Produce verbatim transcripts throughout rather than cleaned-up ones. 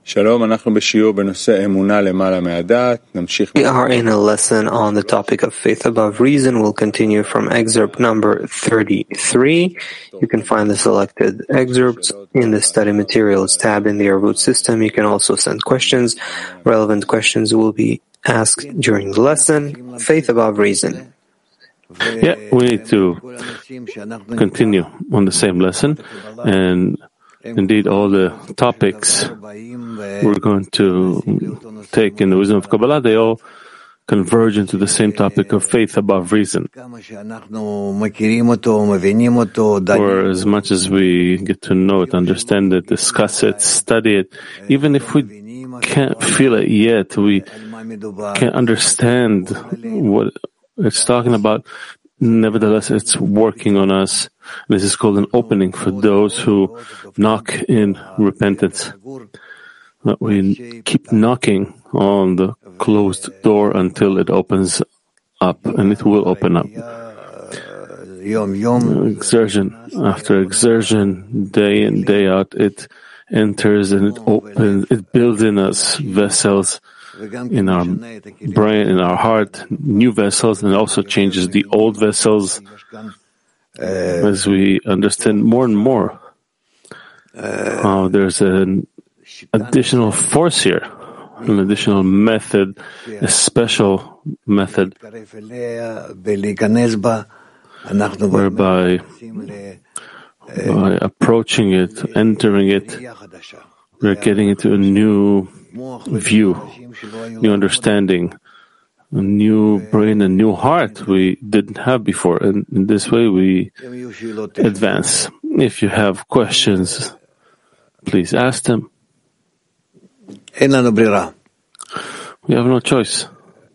We are in a lesson on the topic of faith above reason. We'll continue from excerpt number thirty-three. You can find the selected excerpts in the study materials tab in the Arvut system. You can also send questions. Relevant questions will be asked during the lesson. Faith above reason. Yeah, we need to continue on the same lesson, and indeed all the topics we're going to take in the wisdom of Kabbalah, they all converge into the same topic of faith above reason. Or as much as we get to know it, understand it, discuss it, study it, even if we can't feel it yet, we can't understand what it's talking about, nevertheless it's working on us. This is called an opening for those who knock in repentance. That we keep knocking on the closed door until it opens up, and it will open up. Exertion after exertion, day in, day out, it enters and it opens, it builds in us vessels in our brain, in our heart, new vessels, and it also changes the old vessels as we understand more and more how there's an additional force here, an additional method, a special method, whereby by approaching it, entering it, we're getting into a new view, new understanding, a new brain, a new heart we didn't have before. And in this way we advance. If you have questions, please ask them. We have no choice.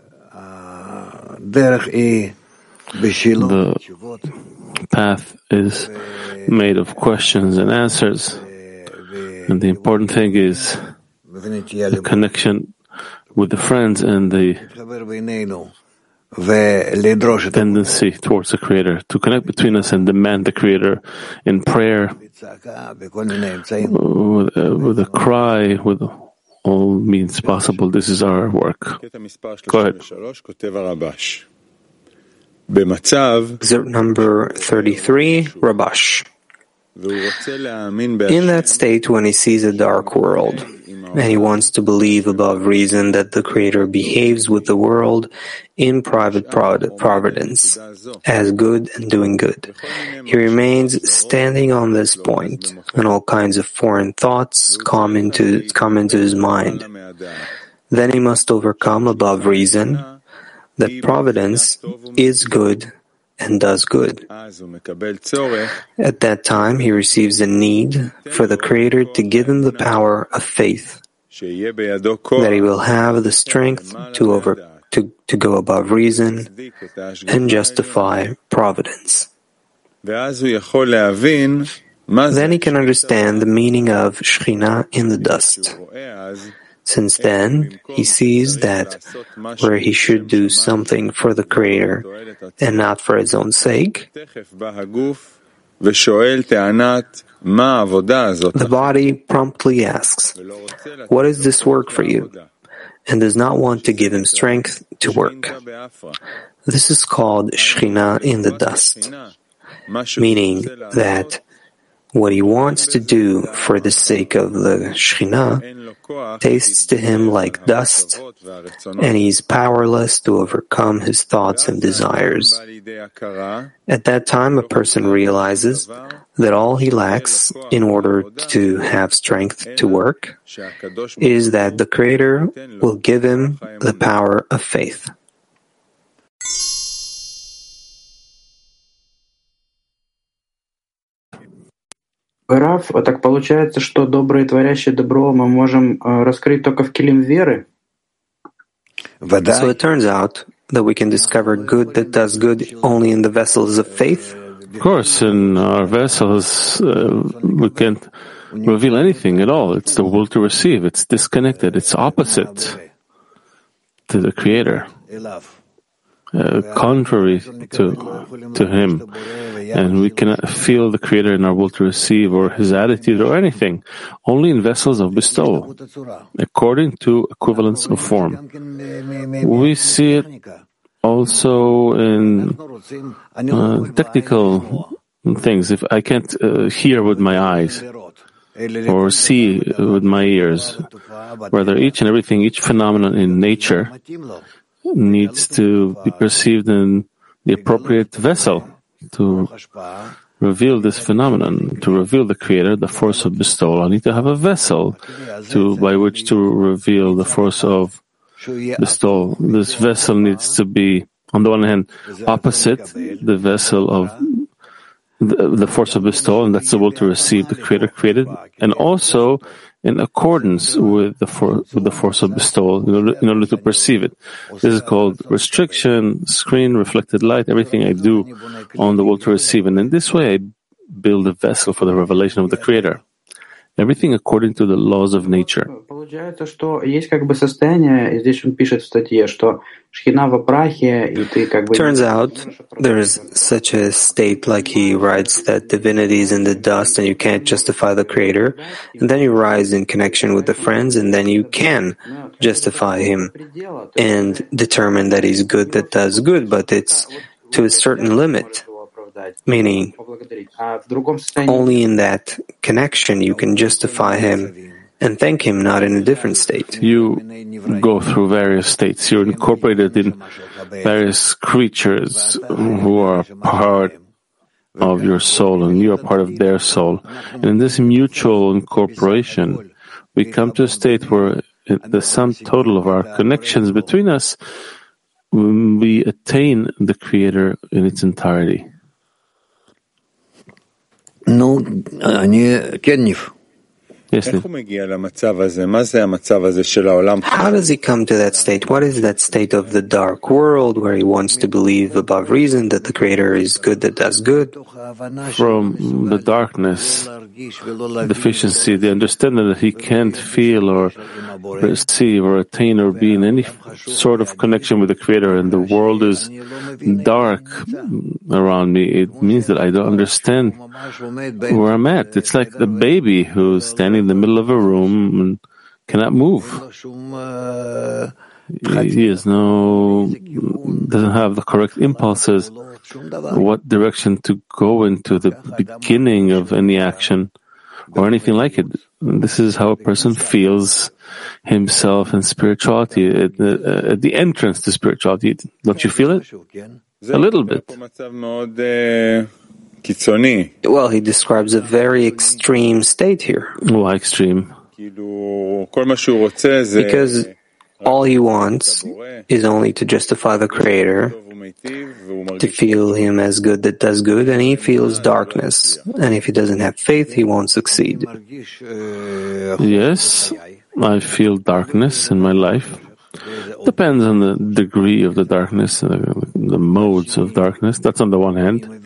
The path is made of questions and answers. And the important thing is the connection with the friends and the tendency towards the Creator, to connect between us and demand the Creator in prayer, with, uh, with a cry, with all means possible. This is our work. Go ahead. Excerpt number thirty-three, Rabash. In that state, when he sees a dark world, and he wants to believe above reason that the Creator behaves with the world in private providence, as good and doing good, he remains standing on this point, and all kinds of foreign thoughts come into, come into his mind. Then he must overcome above reason that providence is good and does good. At that time, he receives a need for the Creator to give him the power of faith, that he will have the strength to over to, to go above reason and justify providence. Then he can understand the meaning of Shekhinah in the dust. Since then, he sees that where he should do something for the Creator and not for his own sake, the body promptly asks, "What is this work for you?" and does not want to give him strength to work. This is called Shekhinah in the dust, meaning that what he wants to do for the sake of the Shekhinah tastes to him like dust, and he is powerless to overcome his thoughts and desires. At that time, a person realizes that all he lacks in order to have strength to work is that the Creator will give him the power of faith. Раф, так получается, что доброе творящее добро мы можем раскрыть только в килим веры? So it turns out that we can discover good that does good only in the vessels of faith? Of course, in our vessels, uh, we can't reveal anything at all. It's the will to receive. It's disconnected. It's opposite to the Creator. uh, contrary to to him, and we cannot feel the Creator in our will to receive or his attitude or anything, only in vessels of bestowal, according to equivalence of form. We see it also in uh, technical things. If I can't uh, hear with my eyes or see with my ears, rather each and everything, each phenomenon in nature needs to be perceived in the appropriate vessel to reveal this phenomenon, to reveal the Creator, the force of bestowal. I need to have a vessel to by which to reveal the force of bestowal. This vessel needs to be, on the one hand, opposite the vessel of the, the force of bestowal, and that's the will to receive the Creator created, and also in accordance with the, for, with the force of bestowal in order, in order to perceive it. This is called restriction, screen, reflected light, everything I do on the will to receive. And in this way, I build a vessel for the revelation of the Creator. Everything according to the laws of nature. Получается, что есть как бы состояние, и здесь он пишет в статье, что шхина в прахе, и ты как бы... Turns out, there is such a state, like he writes, that divinity is in the dust and you can't justify the Creator, and then you rise in connection with the friends, and then you can justify him and determine that he's good that does good, but it's to a certain limit. Meaning, only in that connection you can justify him and thank him, not in a different state. You go through various states. You're incorporated in various creatures who are part of your soul, and you are part of their soul. And in this mutual incorporation, we come to a state where the sum total of our connections between us, we attain the Creator in its entirety. No, Kenif. Yes, How does he come to that state? What is that state of the dark world where he wants to believe above reason that the Creator is good that does good? From the darkness, deficiency, the understanding that he can't feel or perceive or attain or be in any sort of connection with the Creator, and the world is dark around me, it means that I don't understand where I'm at. It's like the baby who's standing in the middle of a room and cannot move. He has no, doesn't have the correct impulses, what direction to go into, the beginning of any action or anything like it. This is how a person feels himself in spirituality, at the, at the entrance to spirituality. Don't you feel it? A little bit. Well, he describes a very extreme state here. Why extreme? Because all he wants is only to justify the Creator, to feel him as good that does good, and he feels darkness. And if he doesn't have faith, he won't succeed. Yes, I feel darkness in my life. Depends on the degree of the darkness, uh, the modes of darkness. That's on the one hand. On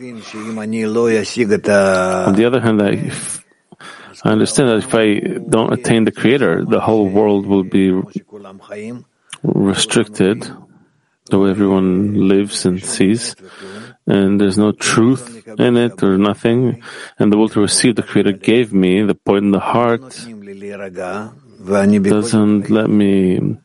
the other hand, I, I understand that if I don't attain the Creator, the whole world will be restricted, the way everyone lives and sees, and there's no truth in it or nothing. And the will to receive the Creator gave me, the point in the heart, doesn't let me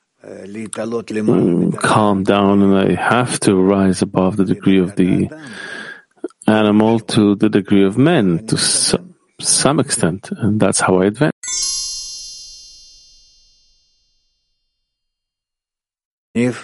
calm down, and I have to rise above the degree of the animal to the degree of men to some, some extent, and that's how I advance. If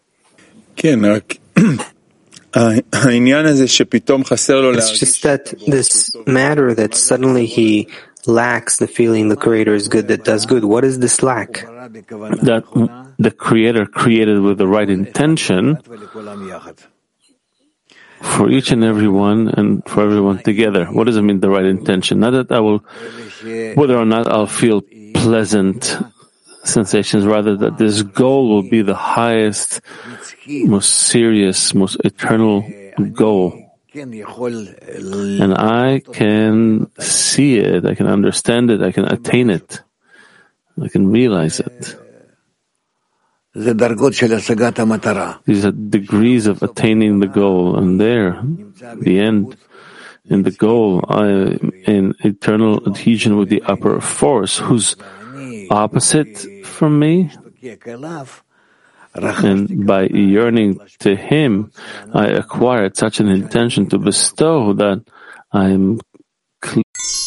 It's just that this matter that suddenly he lacks the feeling the Creator is good that does good. What is this lack? That the Creator created with the right intention for each and every one and for everyone together. What does it mean, the right intention? Not that I will, whether or not I'll feel pleasant sensations, rather that this goal will be the highest, most serious, most eternal goal. And I can see it, I can understand it, I can attain it, I can realize it. These are degrees of attaining the goal, and there, the end, in the goal, I am in eternal adhesion with the upper force, who's opposite from me, and by yearning to him, I acquired such an intention to bestow that I am clear.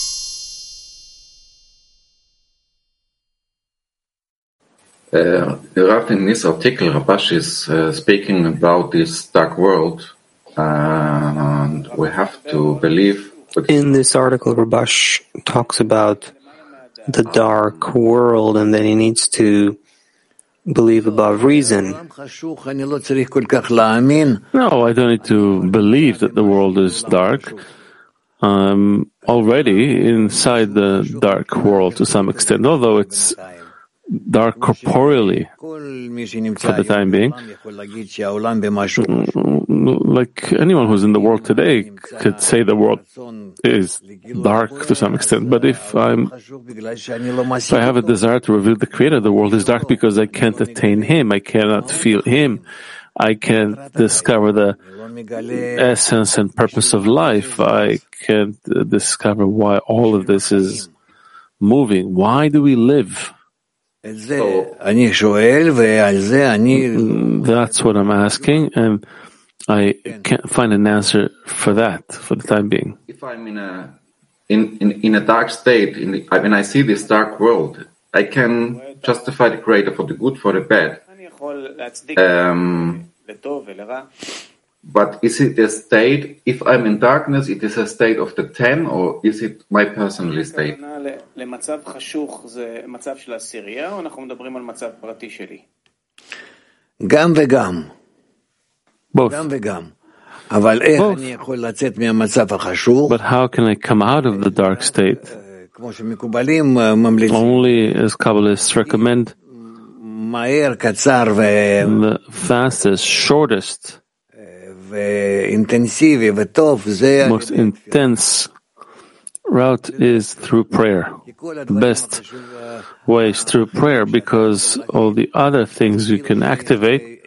Uh, Rav, in this article, Rabash is uh, speaking about this dark world, uh, and we have to believe. In this article, Rabash talks about the dark world, and that he needs to believe above reason. No, I don't need to believe that the world is dark. I'm already inside the dark world to some extent, although it's dark corporeally for the time being. Like anyone who's in the world today could say the world is dark to some extent. But if I'm, if I have a desire to reveal the Creator, the world is dark because I can't attain Him. I cannot feel Him. I can't discover the essence and purpose of life. I can't discover why all of this is moving. Why do we live? That's what I'm asking, and I can't find an answer for that for the time being. If I'm in a in, in, in a dark state, in the, when I see this dark world, I can justify the Creator for the good, for the bad. Um, but is it a state, if I'm in darkness, it is a state of the ten, or is it my personal state? Both. Both. But how can I come out of the dark state? Only as Kabbalists recommend, the fastest, shortest, most intense route is through prayer. The best way is through prayer, because all the other things you can activate,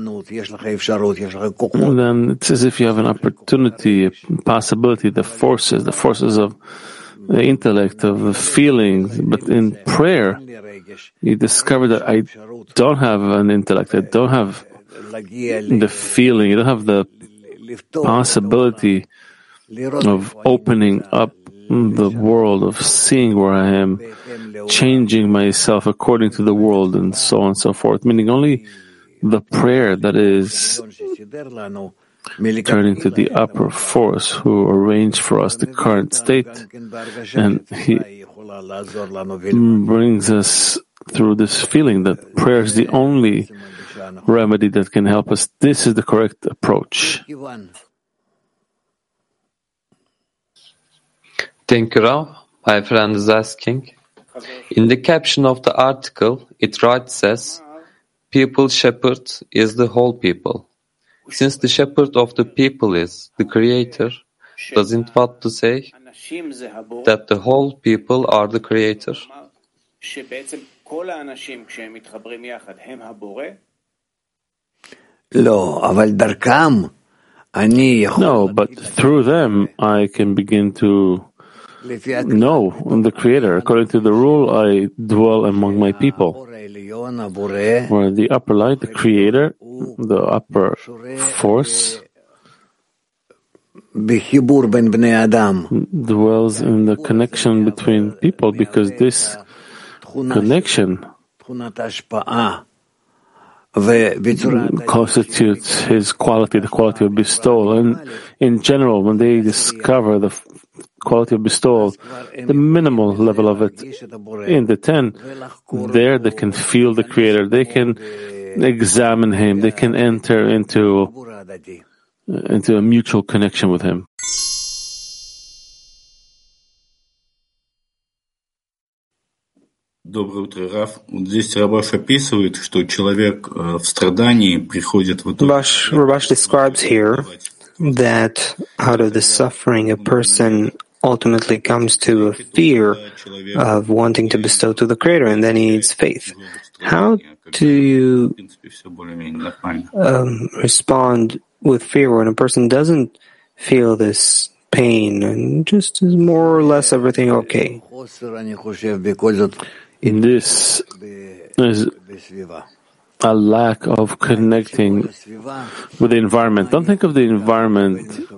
then it's as if you have an opportunity, a possibility, the forces, the forces of the intellect, of the feelings. But in prayer, you discover that I don't have an intellect, I don't have the feeling, you don't have the possibility of opening up the world, of seeing where I am, changing myself according to the world, and so on and so forth. Meaning only the prayer that is turning to the upper force who arranged for us the current state, and he brings us through this feeling that prayer is the only remedy that can help us. This is the correct approach. Thank you, Rav. My friend is asking. In the caption of the article, it writes says, "People shepherd is the whole people." Since the shepherd of the people is the Creator, doesn't what to say that the whole people are the Creator? No, but through them I can begin to know the Creator. According to the rule, I dwell among my people, where the upper light, the Creator, the upper force, dwells in the connection between people, because this connection constitutes his quality, the quality of bestowal. And in general, when they discover the quality of bestowal, the minimal level of it in the ten, there they can feel the Creator, they can examine Him, they can enter into, into a mutual connection with Him. Доброе утро, Раф. Вот здесь Рабаш описывает, что человек в страдании приходит в итоге. Rabash describes here that out of the suffering, a person ultimately comes to a fear of wanting to bestow to the Creator, and then he needs faith. How do you um, respond with fear when a person doesn't feel this pain and just is more or less everything okay? In this is a lack of connecting with the environment. Don't think of the environment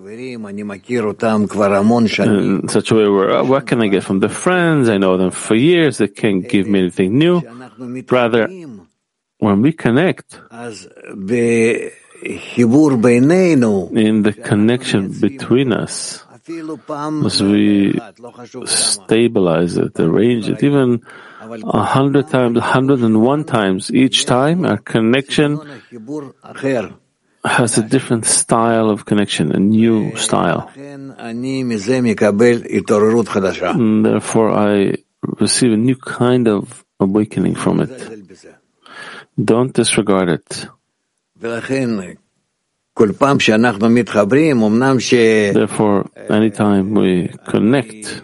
in such a way where, oh, what can I get from the friends? I know them for years. They can't give me anything new. Rather, when we connect, in the connection between us, as we stabilize it, arrange it, even a hundred times, a hundred and one times, each time our connection has a different style of connection, a new style. And therefore, I receive a new kind of awakening from it. Don't disregard it. Therefore, anytime we connect,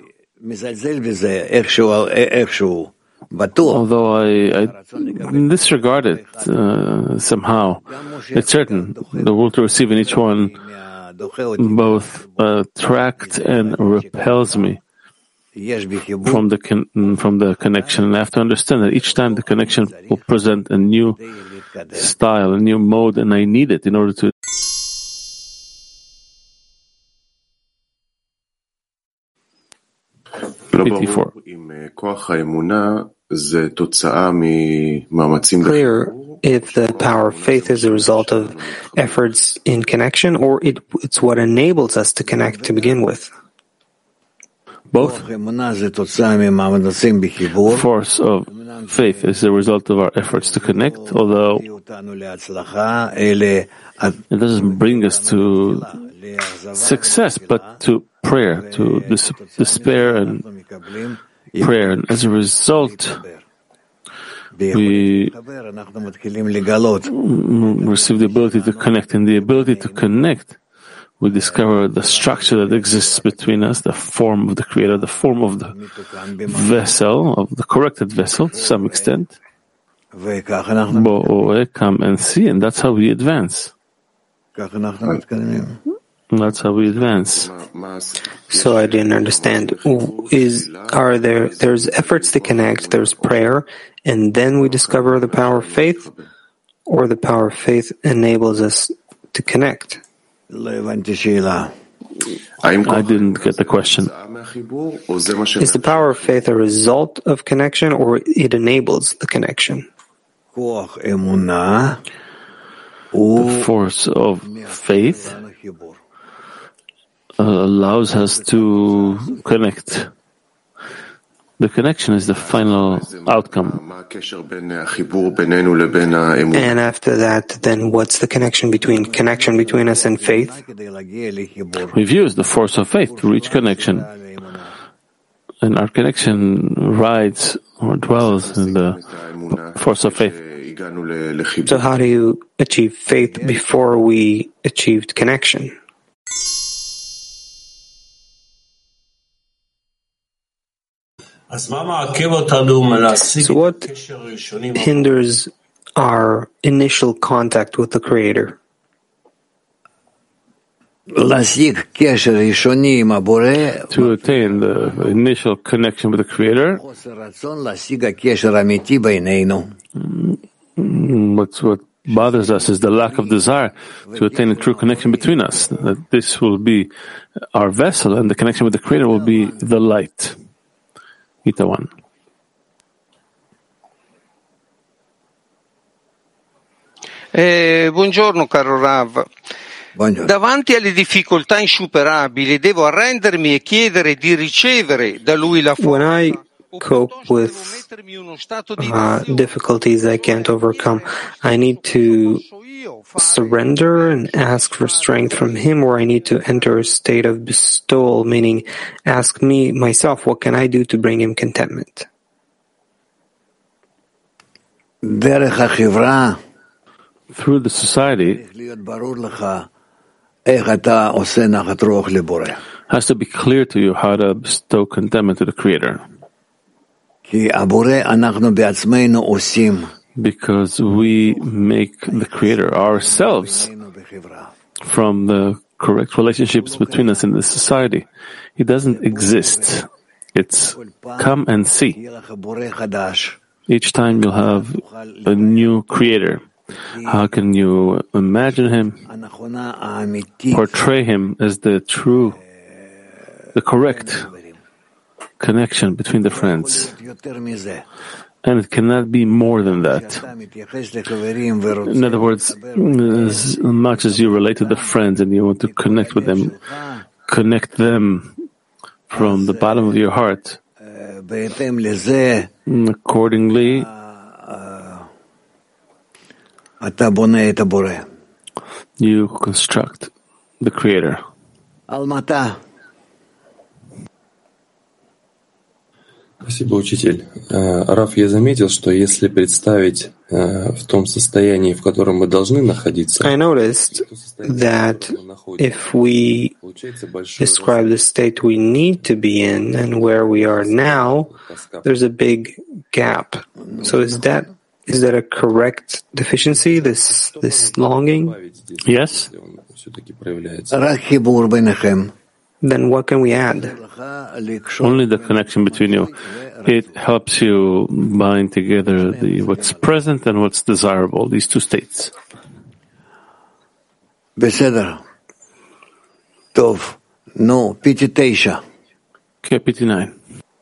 although I, I disregard it uh, somehow, it's certain the will to receive in each one both attracts and repels me from the con- from the connection. And I have to understand that each time the connection will present a new style, a new mode, and I need it in order to. eighty-four. Clear if the power of faith is a result of efforts in connection, or it, it's what enables us to connect to begin with. Both. Force of faith is the result of our efforts to connect, although it doesn't bring us to success, but to prayer, to dis- despair and prayer. And as a result, we receive the ability to connect. And the ability to connect, we discover the structure that exists between us, the form of the Creator, the form of the vessel, of the corrected vessel to some extent. Come and see, and that's how we advance. That's how we advance. So I didn't understand. Is are there? There's efforts to connect. There's prayer, and then we discover the power of faith, or the power of faith enables us to connect. I didn't get the question. Is the power of faith a result of connection, or it enables the connection? The force of faith uh, allows us to connect. The connection is the final outcome. And after that, then what's the connection between connection between us and faith? We've used the force of faith to reach connection. And our connection rides or dwells in the force of faith. So how do you achieve faith before we achieved connection? So what hinders our initial contact with the Creator? To attain the initial connection with the Creator, what's what bothers us is the lack of desire to attain a true connection between us. That this will be our vessel, and the connection with the Creator will be the light. Ita one. Eh, buongiorno caro Rav. Buongiorno. Davanti alle difficoltà insuperabili devo arrendermi e chiedere di ricevere da lui la forza. When I cope with uh, difficulties I can't overcome, I need to surrender and ask for strength from him, or I need to enter a state of bestowal, meaning ask me, myself, what can I do to bring him contentment? Through the society, has to be clear to you how to bestow contentment to the Creator. Because we make the Creator ourselves from the correct relationships between us in this society. He doesn't exist. It's come and see. Each time you'll have a new Creator. How can you imagine Him, portray Him as the true, the correct connection between the friends? And it cannot be more than that. In other words, as much as you relate to the friends and you want to connect with them, connect them from the bottom of your heart. Accordingly, you construct the Creator. Спасибо, учитель. Раф, я заметил, что если представить в том состоянии, в котором мы должны находиться, I noticed that if we describe the state we need to be in and where we are now, there's a big gap. So is that is that a correct deficiency, this this longing? Yes. Then what can we add? Only the connection between you. It helps you bind together the what's present and what's desirable, these two states. Beseder. Tov. No, pity teisha. Okay, pity nine.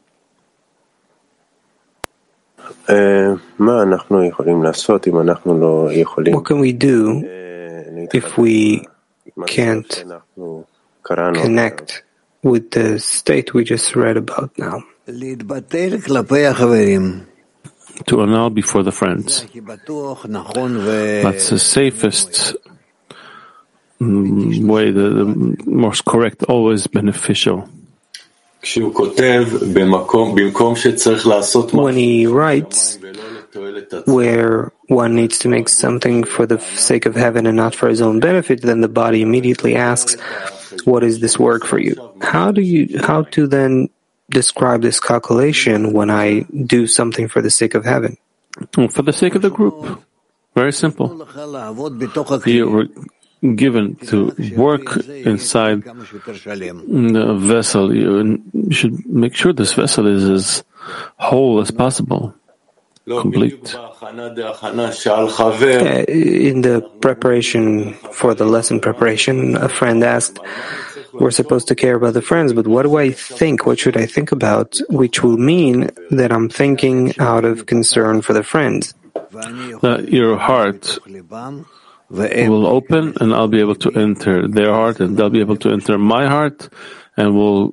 What can we do if we can't connect with the state we just read about now? To annul before the friends. That's the safest way, the, the most correct, always beneficial. When he writes where one needs to make something for the sake of heaven and not for his own benefit, then the body immediately asks, what is this work for you? How do you, how to then describe this calculation when I do something for the sake of heaven? For the sake of the group. Very simple. You were given to work inside the vessel. You should make sure this vessel is as whole as possible, complete. Uh, in the preparation for the lesson preparation, a friend asked, we're supposed to care about the friends, but what do I think? What should I think about? Which will mean that I'm thinking out of concern for the friends. That your heart will open and I'll be able to enter their heart and they'll be able to enter my heart and we'll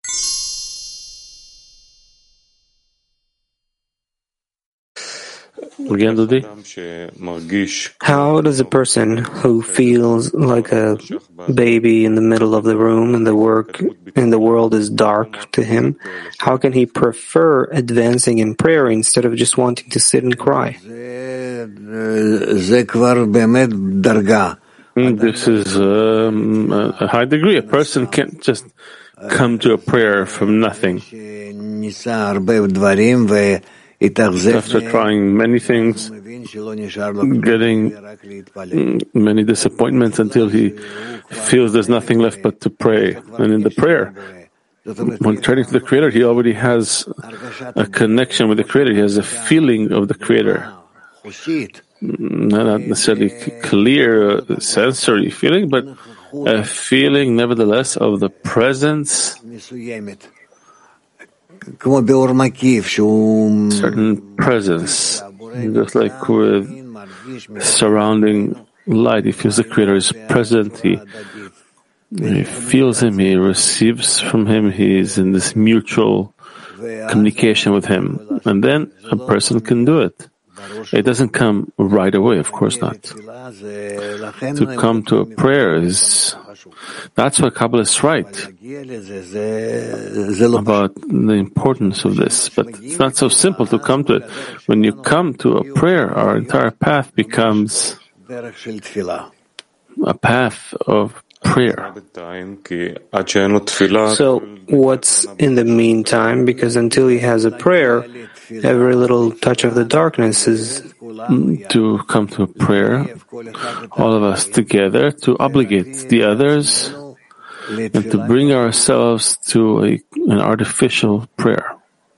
Again, Dudi? How does a person who feels like a baby in the middle of the room and the work in the world is dark to him, how can he prefer advancing in prayer instead of just wanting to sit and cry? This is um, a high degree. A person can't just come to a prayer from nothing. After trying many things, getting many disappointments until he feels there's nothing left but to pray. And in the prayer, when turning to the Creator, he already has a connection with the Creator. He has a feeling of the Creator. Not necessarily clear sensory feeling, but a feeling nevertheless of the presence, certain presence, just like with surrounding light. He feels the Creator is present, he, he feels Him, he receives from Him, he is in this mutual communication with Him. And then a person can do it. It doesn't come right away, of course not. To come to a prayer is, that's what Kabbalists write about the importance of this. But it's not so simple to come to it. When you come to a prayer, our entire path becomes a path of prayer. So what's in the meantime? Because until he has a prayer, every little touch of the darkness is to come to a prayer, all of us together, to obligate the others and to bring ourselves to a, an artificial prayer.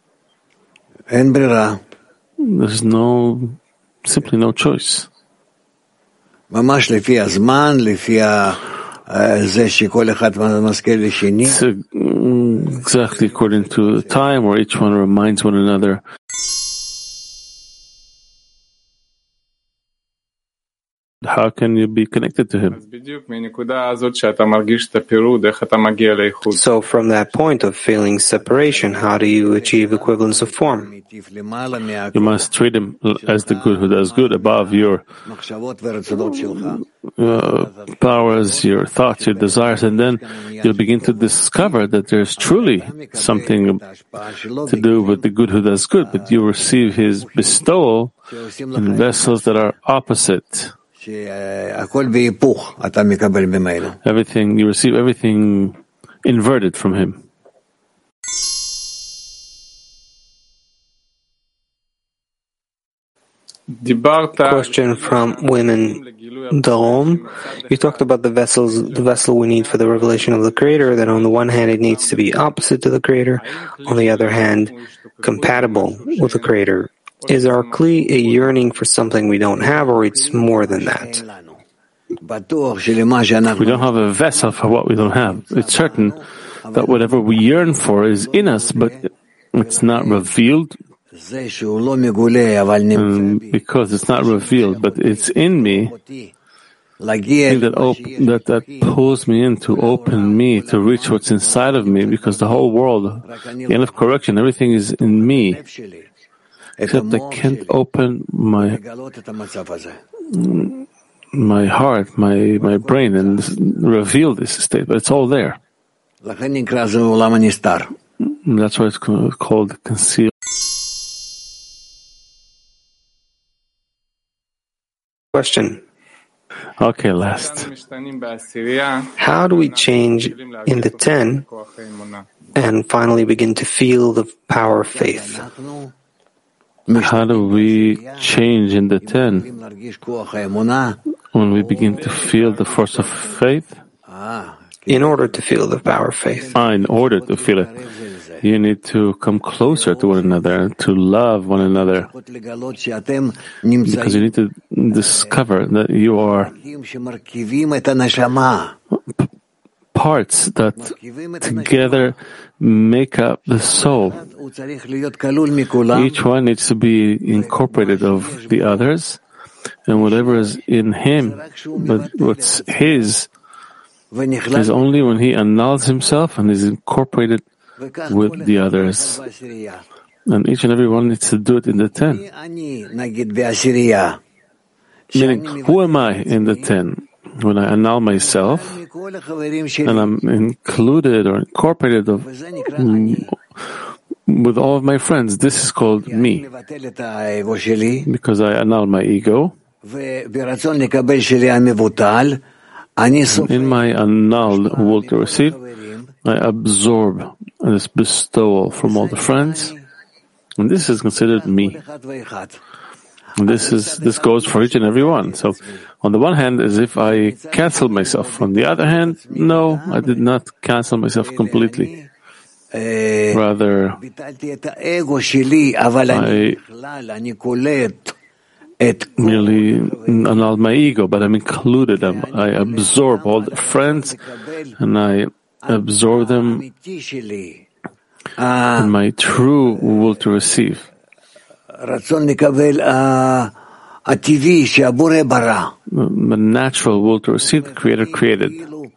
There's no, simply no choice. It's exactly according to the time where each one reminds one another. How can you be connected to him? So from that point of feeling separation, how do you achieve equivalence of form? You must treat him as the good who does good above your uh, powers, your thoughts, your desires, and then you'll begin to discover that there's truly something to do with the good who does good, but you receive his bestowal in vessels that are opposite. Everything, you receive everything inverted from him. Question from women Darom. You talked about the vessels, the vessel we need for the revelation of the Creator, that on the one hand it needs to be opposite to the Creator, on the other hand compatible with the Creator. Is our kli a yearning for something we don't have, or it's more than that? We don't have a vessel for what we don't have. It's certain that whatever we yearn for is in us, but it's not revealed. And because it's not revealed, but it's in me, that, op- that that pulls me in to open me, to reach what's inside of me, because the whole world, the end of correction, everything is in me. Except I can't open my my heart, my my brain, and reveal this state. But it's all there. And that's why it's called concealed. Question. Okay, last. How do we change in the ten and finally begin to feel the power of faith? How do we change in the ten when we begin to feel the force of faith? In order to feel the power of faith. Ah, in order to feel it, you need to come closer to one another, to love one another, because you need to discover that you are parts that together make up the soul. Each one needs to be incorporated of the others, and whatever is in him, but what's his, is only when he annuls himself and is incorporated with the others. And each and every one needs to do it in the ten. Meaning, who am I in the ten? When I annul myself, and I'm included or incorporated of, with all of my friends, this is called me, because I annul my ego. In my annulled will to receive, I absorb this bestowal from all the friends, and this is considered me. And this is this goes for each and every one. So, on the one hand, as if I cancel myself. On the other hand, no, I did not cancel myself completely. Rather, I merely annulled my ego, but I'm included. I'm, I absorb all the friends, and I absorb them in my true will to receive. The natural will to receive, the Creator created.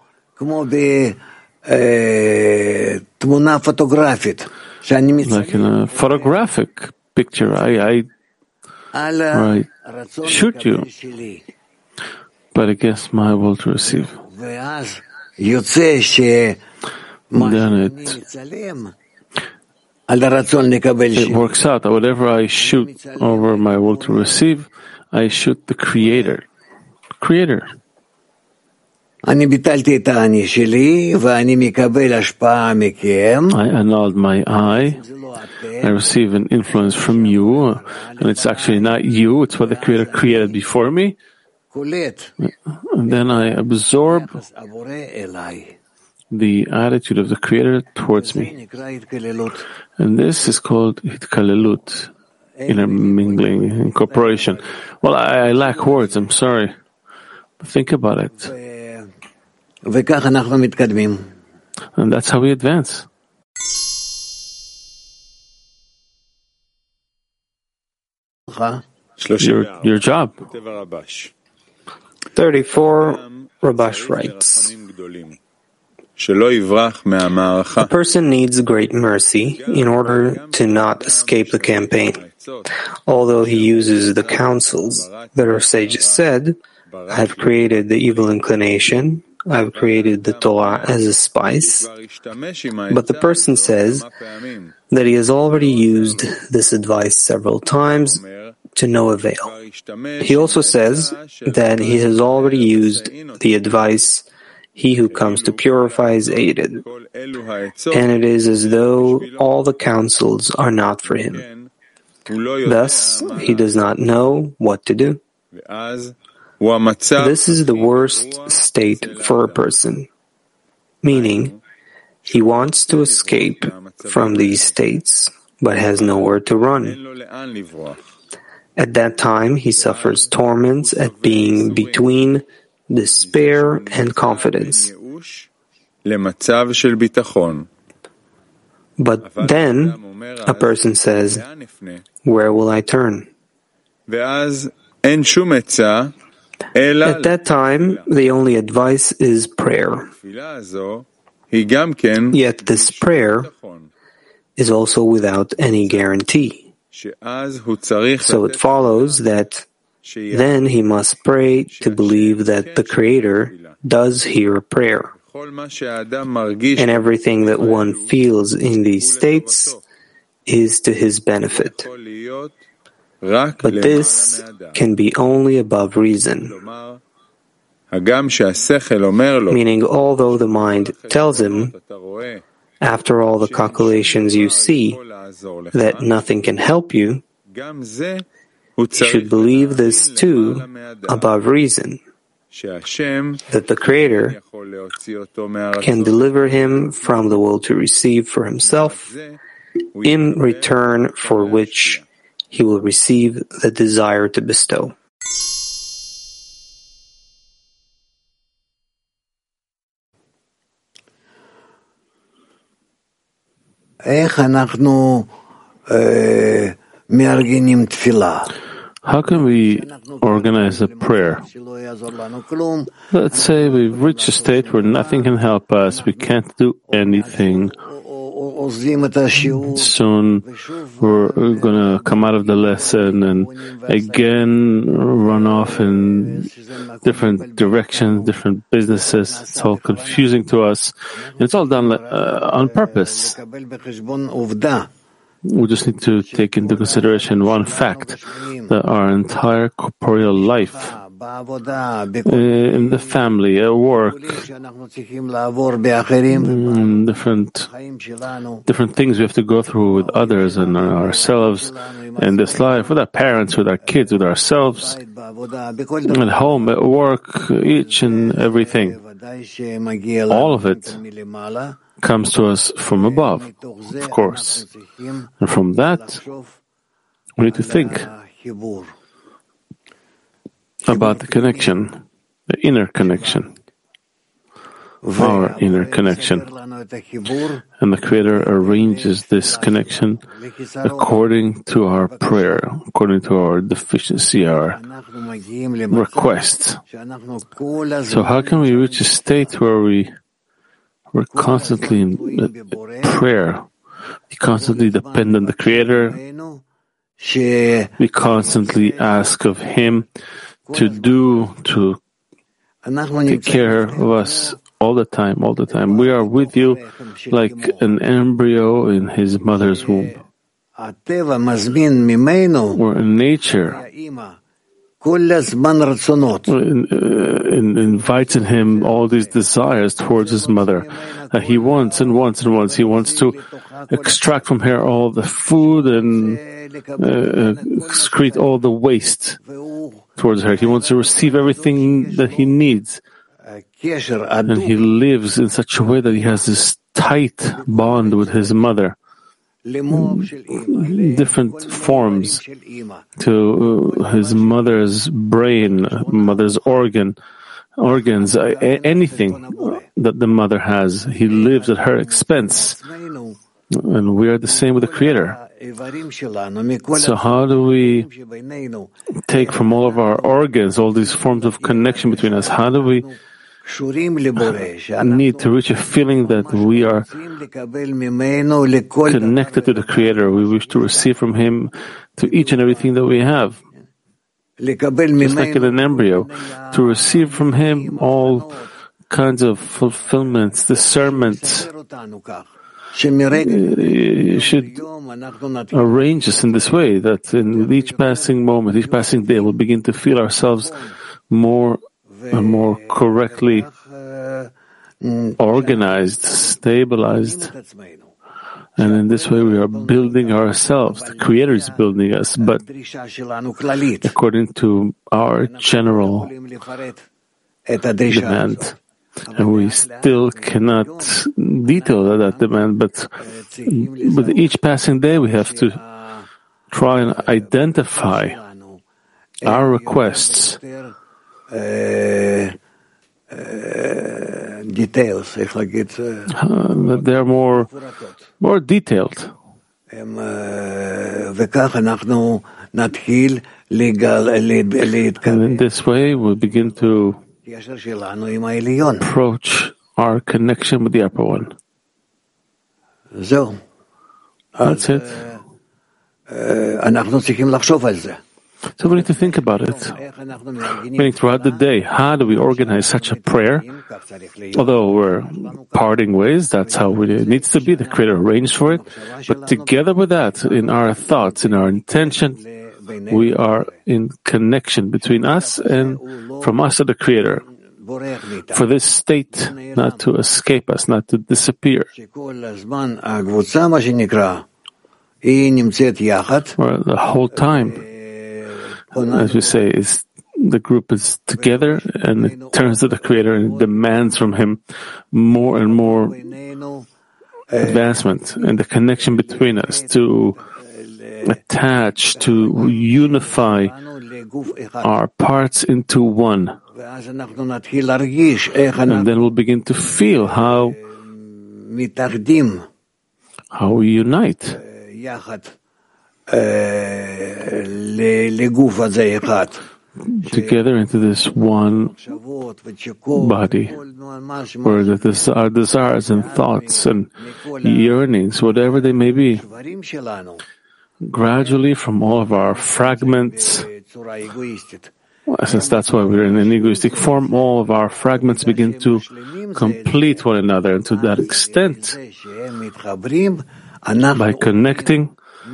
Like in a photographic picture, I, I, I shoot you, but against my will to receive. Then it It works out that whatever I shoot over my will to receive, I shoot the Creator. Creator. I annulled my I. I receive an influence from you, and it's actually not you, it's what the Creator created before me. And then I absorb the attitude of the Creator towards me. And this is called hitkalelut, intermingling, incorporation. Well, I, I lack words, I'm sorry. But think about it. And that's how we advance. Your, your job. thirty-four, Rabash writes, a person needs great mercy in order to not escape the campaign. Although he uses the counsels that our sages said, I have created the evil inclination, I have created the Torah as a spice, but the person says that he has already used this advice several times to no avail. He also says that he has already used the advice, he who comes to purify is aided, and it is as though all the counsels are not for him. Thus, he does not know what to do. This is the worst state for a person, meaning he wants to escape from these states, but has nowhere to run. At that time, he suffers torments at being between despair and confidence. But then, a person says, where will I turn? At that time, the only advice is prayer. Yet this prayer is also without any guarantee. So it follows that then he must pray to believe that the Creator does hear prayer. And everything that one feels in these states is to his benefit. But this can be only above reason. Meaning, although the mind tells him, after all the calculations you see, that nothing can help you, he should believe this too above reason, that the Creator can deliver him from the will to receive for himself, in return for which he will receive the desire to bestow. How can we organize a prayer? Let's say we've reached a state where nothing can help us, we can't do anything. Soon we're going to come out of the lesson and again run off in different directions, different businesses. It's all confusing to us. And it's all done uh, on purpose. We just need to take into consideration one fact, that our entire corporeal life, in the family, at work, different, different things we have to go through with others and ourselves in this life, with our parents, with our kids, with ourselves, at home, at work, each and everything. All of it comes to us from above, of course. And from that, we need to think about the connection, the inner connection, our inner connection. And the Creator arranges this connection according to our prayer, according to our deficiency, our request. So how can we reach a state where we we're constantly in prayer, we constantly depend on the Creator, we constantly ask of Him to do, to take care of us all the time, all the time. We are with you like an embryo in his mother's womb. Where in nature, in, invites in him all these desires towards his mother. Uh, he wants and wants and wants. He wants to extract from her all the food and uh, excrete all the waste towards her. He wants to receive everything that he needs. And he lives in such a way that he has this tight bond with his mother. Different forms to uh, his mother's brain, mother's organ, organs, uh, anything that the mother has. He lives at her expense. And we are the same with the Creator. So how do we take from all of our organs, all these forms of connection between us? How do we need to reach a feeling that we are connected to the Creator? We wish to receive from Him to each and everything that we have. Just like in an embryo, to receive from Him all kinds of fulfillments, discernments. You should arrange us in this way that in each passing moment, each passing day, we'll begin to feel ourselves more and more correctly organized, stabilized. And in this way, we are building ourselves. The Creator is building us, but according to our general demand. And we still cannot detail that demand, but with each passing day, we have to try and identify our requests. Uh, details, uh, that they are more, more detailed. And in this way, we begin to approach our connection with the Upper One. That's it. So we need to think about it. Meaning throughout the day, how do we organize such a prayer? Although we're parting ways, that's how it needs to be. The Creator arranged for it. But together with that, in our thoughts, in our intention, we are in connection between us and from us to the Creator. For this state not to escape us, not to disappear. Or the whole time, as we say, is the group is together and it turns to the Creator and demands from Him more and more advancement and the connection between us to attach, to unify our parts into one. And then we'll begin to feel how, how we unite together into this one body, where the, our desires and thoughts and yearnings, whatever they may be, gradually from all of our fragments, since that's why we're in an egoistic form, all of our fragments begin to complete one another. And to that extent, by connecting,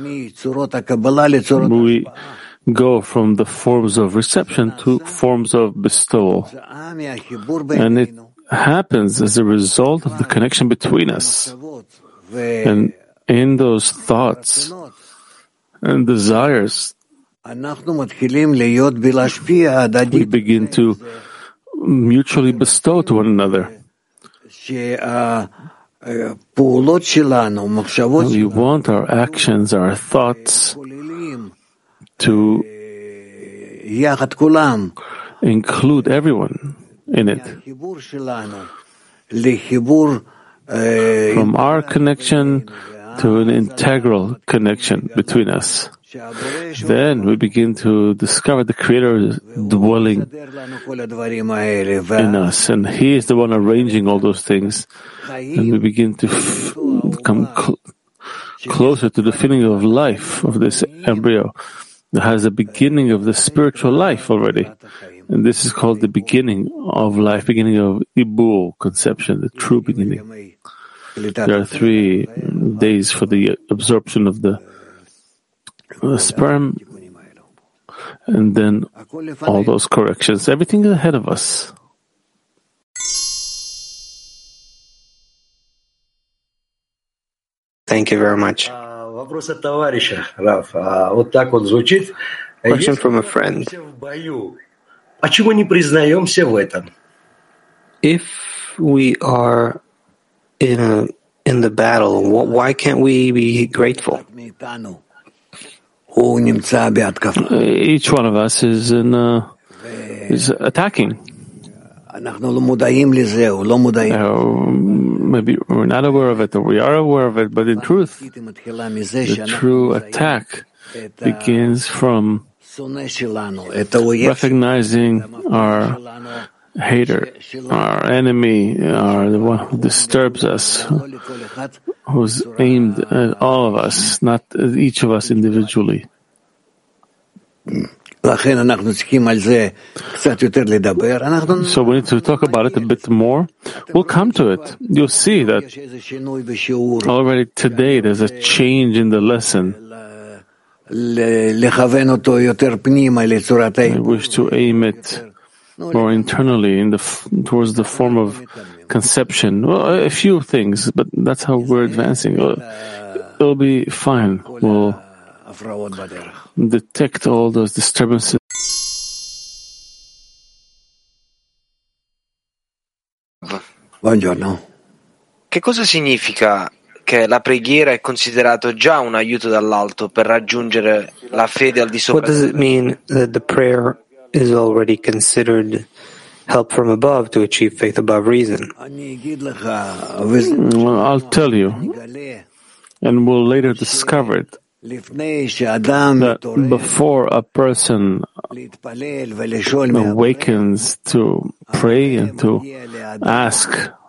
we go from the forms of reception to forms of bestowal. And it happens as a result of the connection between us. And in those thoughts and desires, we begin to mutually bestow to one another. We want our actions, our thoughts to include everyone in it. From our connection to an integral connection between us. Then we begin to discover the Creator dwelling in us, and He is the one arranging all those things. And we begin to f- come cl- closer to the feeling of life of this embryo that has a beginning of the spiritual life already. And this is called the beginning of life, beginning of Ibul, conception, the true beginning. There are three days for the absorption of the, the sperm, and then all those corrections. Everything is ahead of us. Thank you very much. Question from a friend. If we are in a, in the battle, why can't we be grateful? Each one of us is in uh, is attacking. Uh, maybe we're not aware of it, or we are aware of it, but in truth, the true attack begins from recognizing our hater, our enemy, our, the one who disturbs us, who's aimed at all of us, not at each of us individually. So we need to talk about it a bit more. We'll come to it. You'll see that already today there's a change in the lesson. I wish to aim it more internally in the towards the form of conception. Well, a few things, but that's how we're advancing. It'll be fine. We'll detect all those disturbances. Buongiorno. Che cosa significa che la preghiera è considerato già un aiuto dall'alto per raggiungere la fede al di sopra? What does it mean that the prayer is already considered help from above to achieve faith above reason? Well, I'll tell you, and we'll later discover it, that before a person awakens to pray and to ask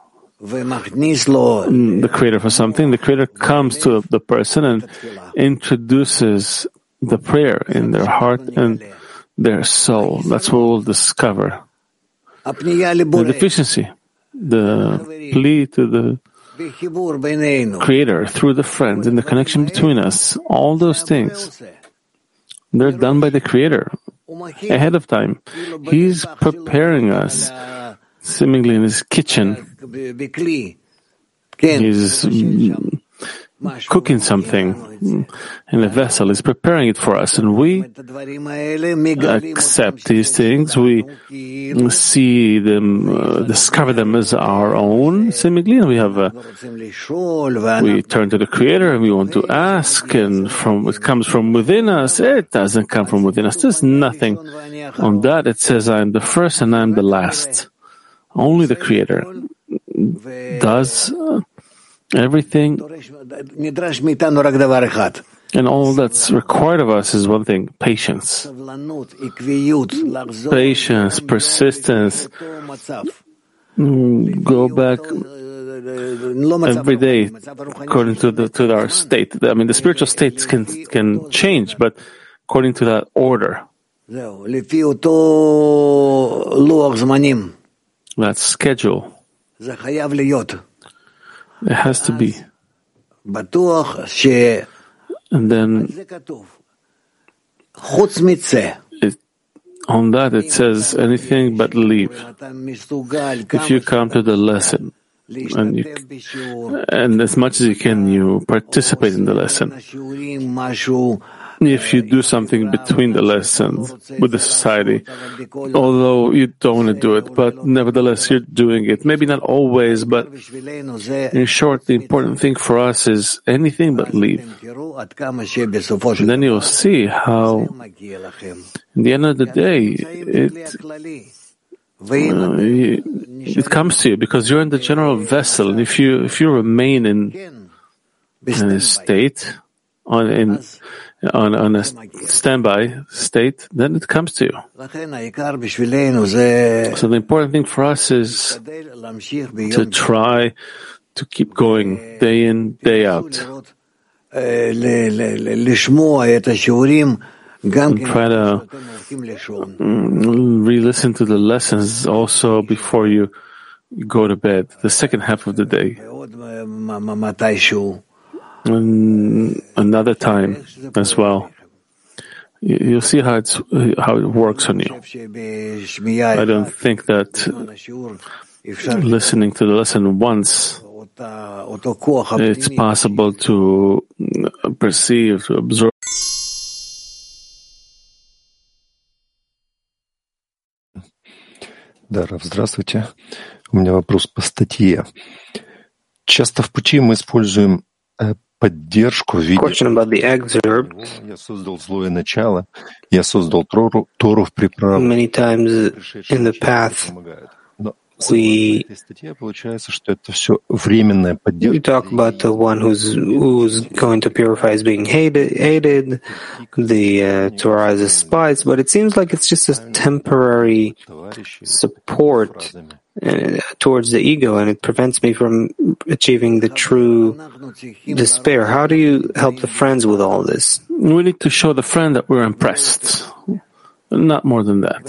the Creator for something, the Creator comes to the person and introduces the prayer in their heart and their soul. That's what we'll discover. The deficiency, the plea to the Creator through the friends and the connection between us, all those things, they're done by the Creator ahead of time. He's preparing us, seemingly in His kitchen. He's cooking something in a vessel. He's preparing it for us, and we accept these things. We see them, uh, discover them as our own, seemingly, and we have a, we turn to the Creator and we want to ask, and from it comes from within us. It doesn't come from within us. There's nothing on that. It says, "I am the first and I am the last." Only the Creator does uh, everything, and all that's required of us is one thing: patience. Patience, persistence. Go back every day according to the to our state. I mean, the spiritual states can can change, but according to that order, that schedule. It has to be. And then it, on that it says anything but leave. If you come to the lesson and, you, and as much as you can, you participate in the lesson. If you do something between the lessons with the society, although you don't want to do it, but nevertheless you're doing it. Maybe not always, but in short, the important thing for us is anything but leave. And then you'll see how, in the end of the day, it, uh, it comes to you because you're in the general vessel. And if you if you remain in, in a state, on in On, on a standby state, then it comes to you. So the important thing for us is to try to keep going day in, day out. And try to re-listen to the lessons also before you go to bed, the second half of the day. And another time as well. you'll see how it's how it works on you. I don't think that listening to the lesson once it's possible to perceive, to absorb. Да, Рав, здравствуйте. У меня вопрос по статье. Часто в пути мы используем поддержку в виде «я создал злое начало, я создал Тору, Тору в приправу». Many times in the path, we, we talk about the one who's who's going to purify as being hated, hated the uh, Torah as a spice, but it seems like it's just a temporary support uh, towards the ego, and it prevents me from achieving the true despair. How do you help the friends with all this? We need to show the friend that we're impressed. Not more than that.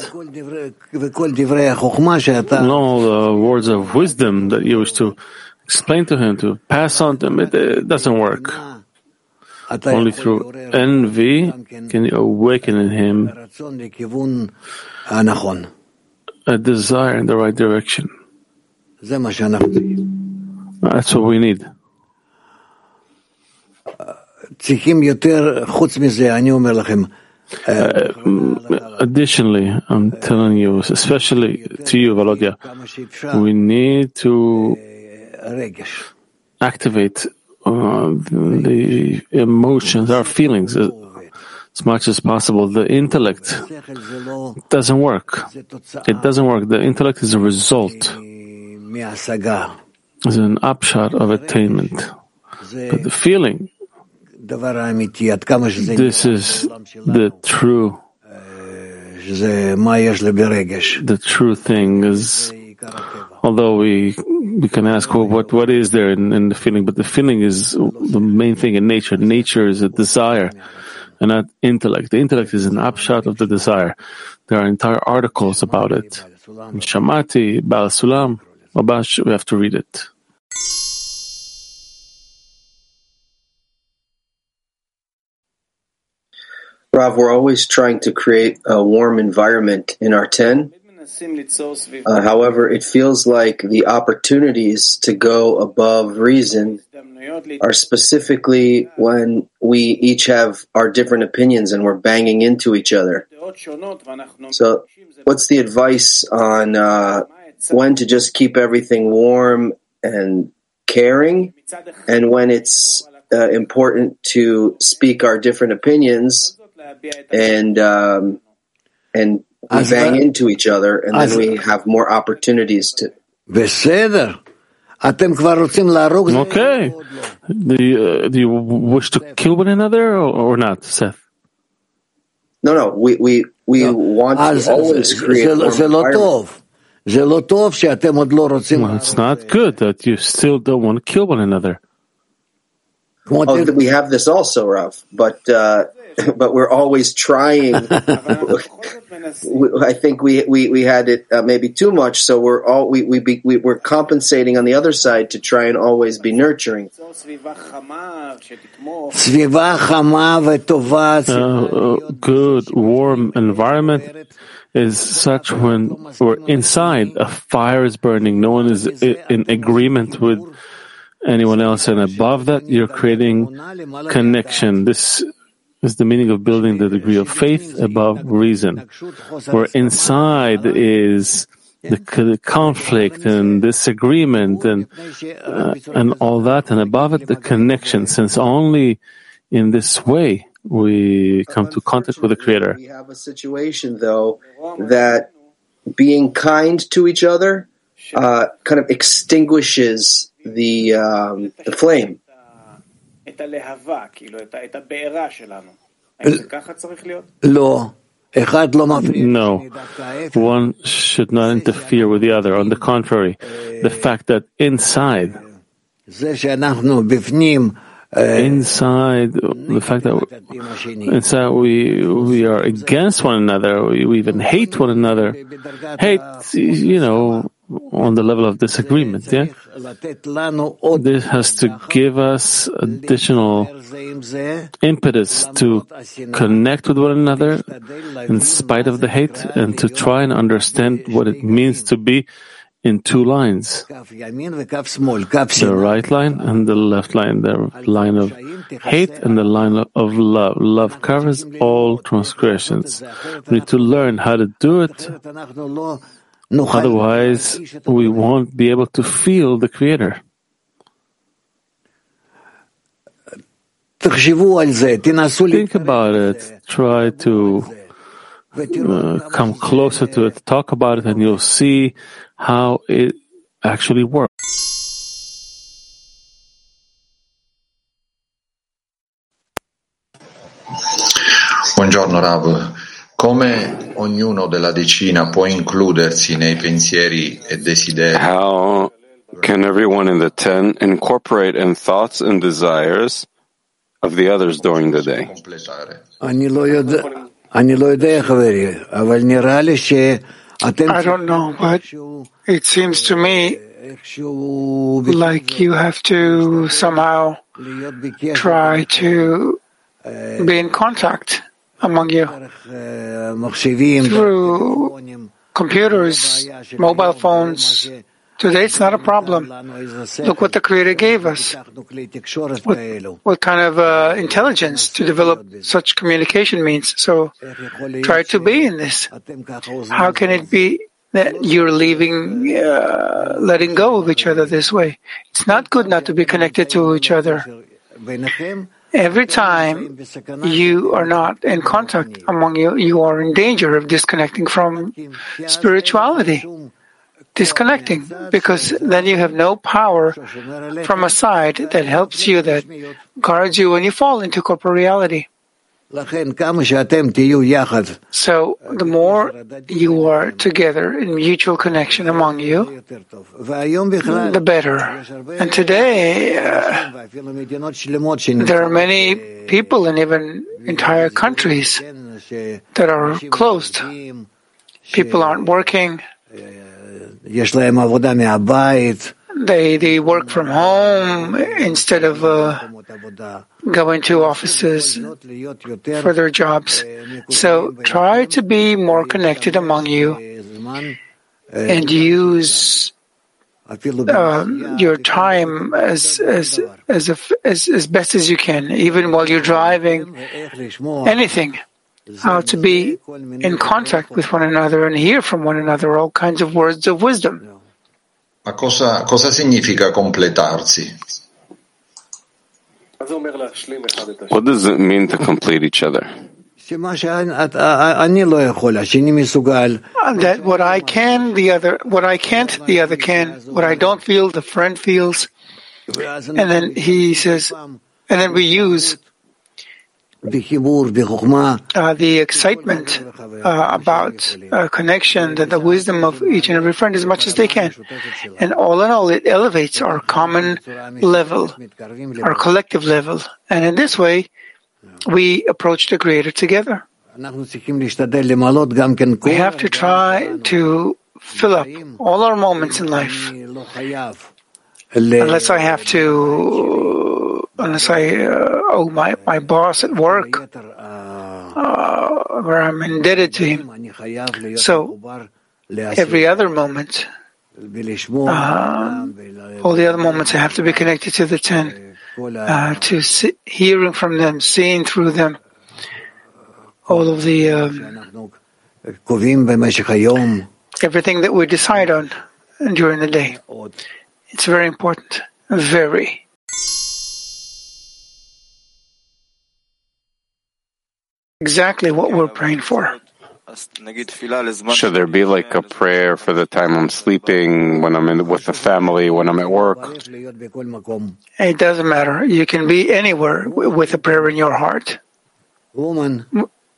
And all the words of wisdom that you wish to explain to him, to pass on to him, it, it doesn't work. Only through envy can you awaken in him a desire in the right direction. That's what we need. Uh, additionally, I'm telling you, especially to you, Volodya, we need to activate uh, the emotions, our feelings, as, as much as possible. The intellect doesn't work. It doesn't work. The intellect is a result, is an upshot of attainment. But the feeling, this is the true, the true thing is, although we we can ask, well, what what is there in, in the feeling, but the feeling is the main thing in nature. Nature is a desire and not intellect. The intellect is an upshot of the desire. There are entire articles about it. In Shamati, Baal Sulam, Wabash, we have to read it. Rav, we're always trying to create a warm environment in our ten. Uh, however, it feels like the opportunities to go above reason are specifically when we each have our different opinions and we're banging into each other. So what's the advice on uh, when to just keep everything warm and caring, and when it's uh, important to speak our different opinions and um, and we bang into each other, and then we have more opportunities to. Okay. Do you, uh, do you wish to kill one another or, or not, Seth? No, no. We we we no. want to always create more environment. Well, it's not good that you still don't want to kill one another. Oh, we have this also, Rav, but uh, but we're always trying. I think we we, we had it uh, maybe too much, so we're all we we, be, we we're compensating on the other side to try and always be nurturing. Uh, a good warm environment is such when we're inside, a fire is burning, no one is in agreement with anyone else, and above that you're creating connection. This is the meaning of building the degree of faith above reason, where inside is the, the conflict and disagreement and uh, and all that, and above it the connection, since only in this way we come to contact with the Creator. We have a situation, though, that being kind to each other uh, kind of extinguishes the um, the flame. No, one should not interfere with the other. On the contrary, the fact that inside, inside, the fact that inside we we are against one another, we, we even hate one another. Hate, you know, on the level of disagreement, yeah? This has to give us additional impetus to connect with one another in spite of the hate and to try and understand what it means to be in two lines, the right line and the left line, the line of hate and the line of love. Love covers all transgressions. We need to learn how to do it, otherwise we won't be able to feel the Creator. Think about it, try to uh, come closer to it, talk about it, and you'll see how it actually works. Buongiorno Rav, come ognuno della decina può includersi nei pensieri e desideri? How can everyone in the ten incorporate in thoughts and desires of the others during the day? I don't know, but it seems to me like you have to somehow try to be in contact among you through computers, mobile phones. Today it's not a problem. Look what the Creator gave us. What, what kind of uh, intelligence to develop such communication means. So try to be in this. How can it be that you're leaving, uh, letting go of each other this way? It's not good not to be connected to each other. Every time you are not in contact among you, you are in danger of disconnecting from spirituality. Disconnecting, because then you have no power from a side that helps you, that guards you when you fall into corporeality. So the more you are together in mutual connection among you, the better. And today, uh, there are many people and even entire countries that are closed. People aren't working. They they work from home instead of uh, going to offices for their jobs. So try to be more connected among you and use uh, your time as as as, a, as as best as you can, even while you're driving. Anything. How to be in contact with one another and hear from one another all kinds of words of wisdom. Ma cosa, cosa significa completarsi? What does it mean to complete each other? That what I can, the other, what I can't, the other can. What I don't feel, the friend feels. And then he says, and then we use Uh, the excitement uh, about uh, connection, that the wisdom of each and every friend as much as they can. And all in all, it elevates our common level, our collective level. And in this way, we approach the Creator together. We have to try to fill up all our moments in life. Unless I have to, unless I uh, owe my, my boss at work, uh, where I'm indebted to him. So every other moment, uh, all the other moments I have to be connected to the ten, uh, to see, hearing from them, seeing through them, all of the um, everything that we decide on during the day. It's very important, very. Exactly what we're praying for. Should there be like a prayer for the time I'm sleeping, when I'm in, with the family, when I'm at work? It doesn't matter. You can be anywhere with a prayer in your heart. Woman.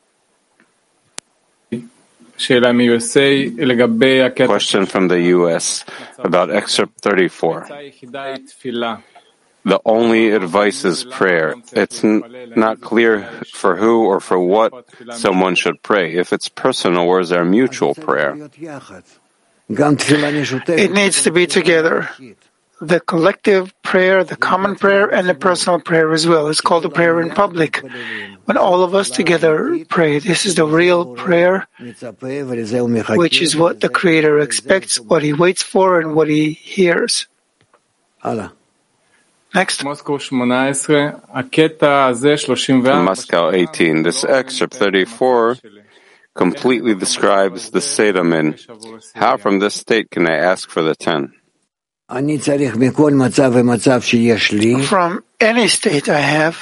Question from the U S about excerpt thirty-four. The only advice is prayer. It's n- not clear for who or for what someone should pray. If it's personal, or is there mutual prayer? It needs to be together. The collective prayer, the common prayer, and the personal prayer as well. It's called a prayer in public. When all of us together pray, this is the real prayer, which is what the Creator expects, what He waits for, and what He hears. Next. Moscow eighteen. This excerpt thirty-four completely describes the state I'm in. How from this state can I ask for the ten? From any state I have,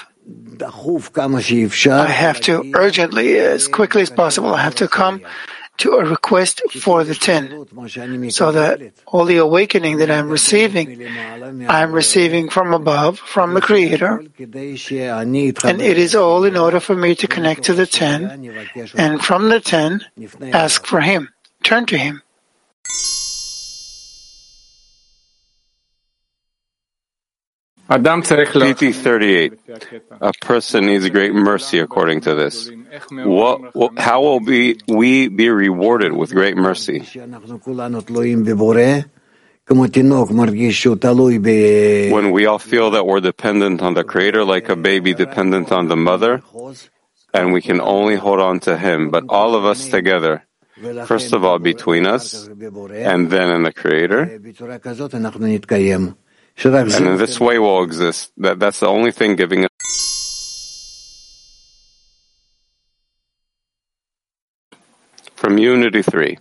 I have to urgently, as quickly as possible, I have to come to a request for the ten, so that all the awakening that I'm receiving, I'm receiving from above, from the Creator, and it is all in order for me to connect to the ten, and from the ten, ask for Him, turn to Him. P T thirty-eight. A person needs great mercy according to this. What, what, how will be, we be rewarded with great mercy? When we all feel that we're dependent on the Creator like a baby dependent on the mother, and we can only hold on to Him, but all of us together, first of all between us, and then in the Creator, and in this way we'll exist. That, that's the only thing giving us. From Unity three.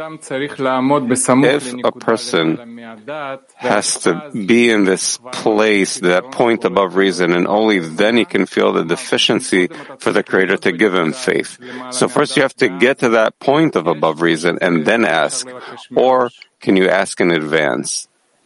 If a person has to be in this place, that point above reason, and only then he can feel the deficiency for the Creator to give him faith. So first you have to get to that point of above reason and then ask. Or can you ask in advance?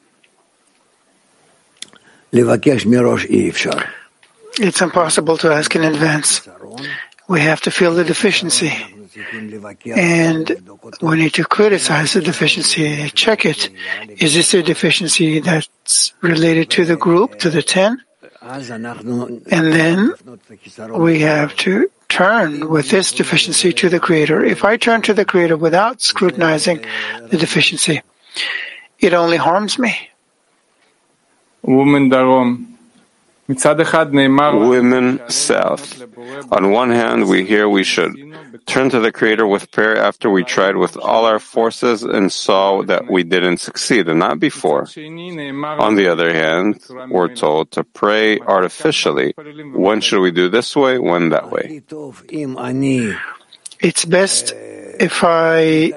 It's impossible to ask in advance. We have to feel the deficiency. And we need to criticize the deficiency, check it. Is this a deficiency that's related to the group, to the ten? And then we have to turn with this deficiency to the Creator. If I turn to the Creator without scrutinizing the deficiency, it only harms me. Woman Darom. Women South. On one hand, we hear we should turn to the Creator with prayer after we tried with all our forces and saw that we didn't succeed, and not before. On the other hand, we're told to pray artificially. When should we do this way, when that way? It's best if I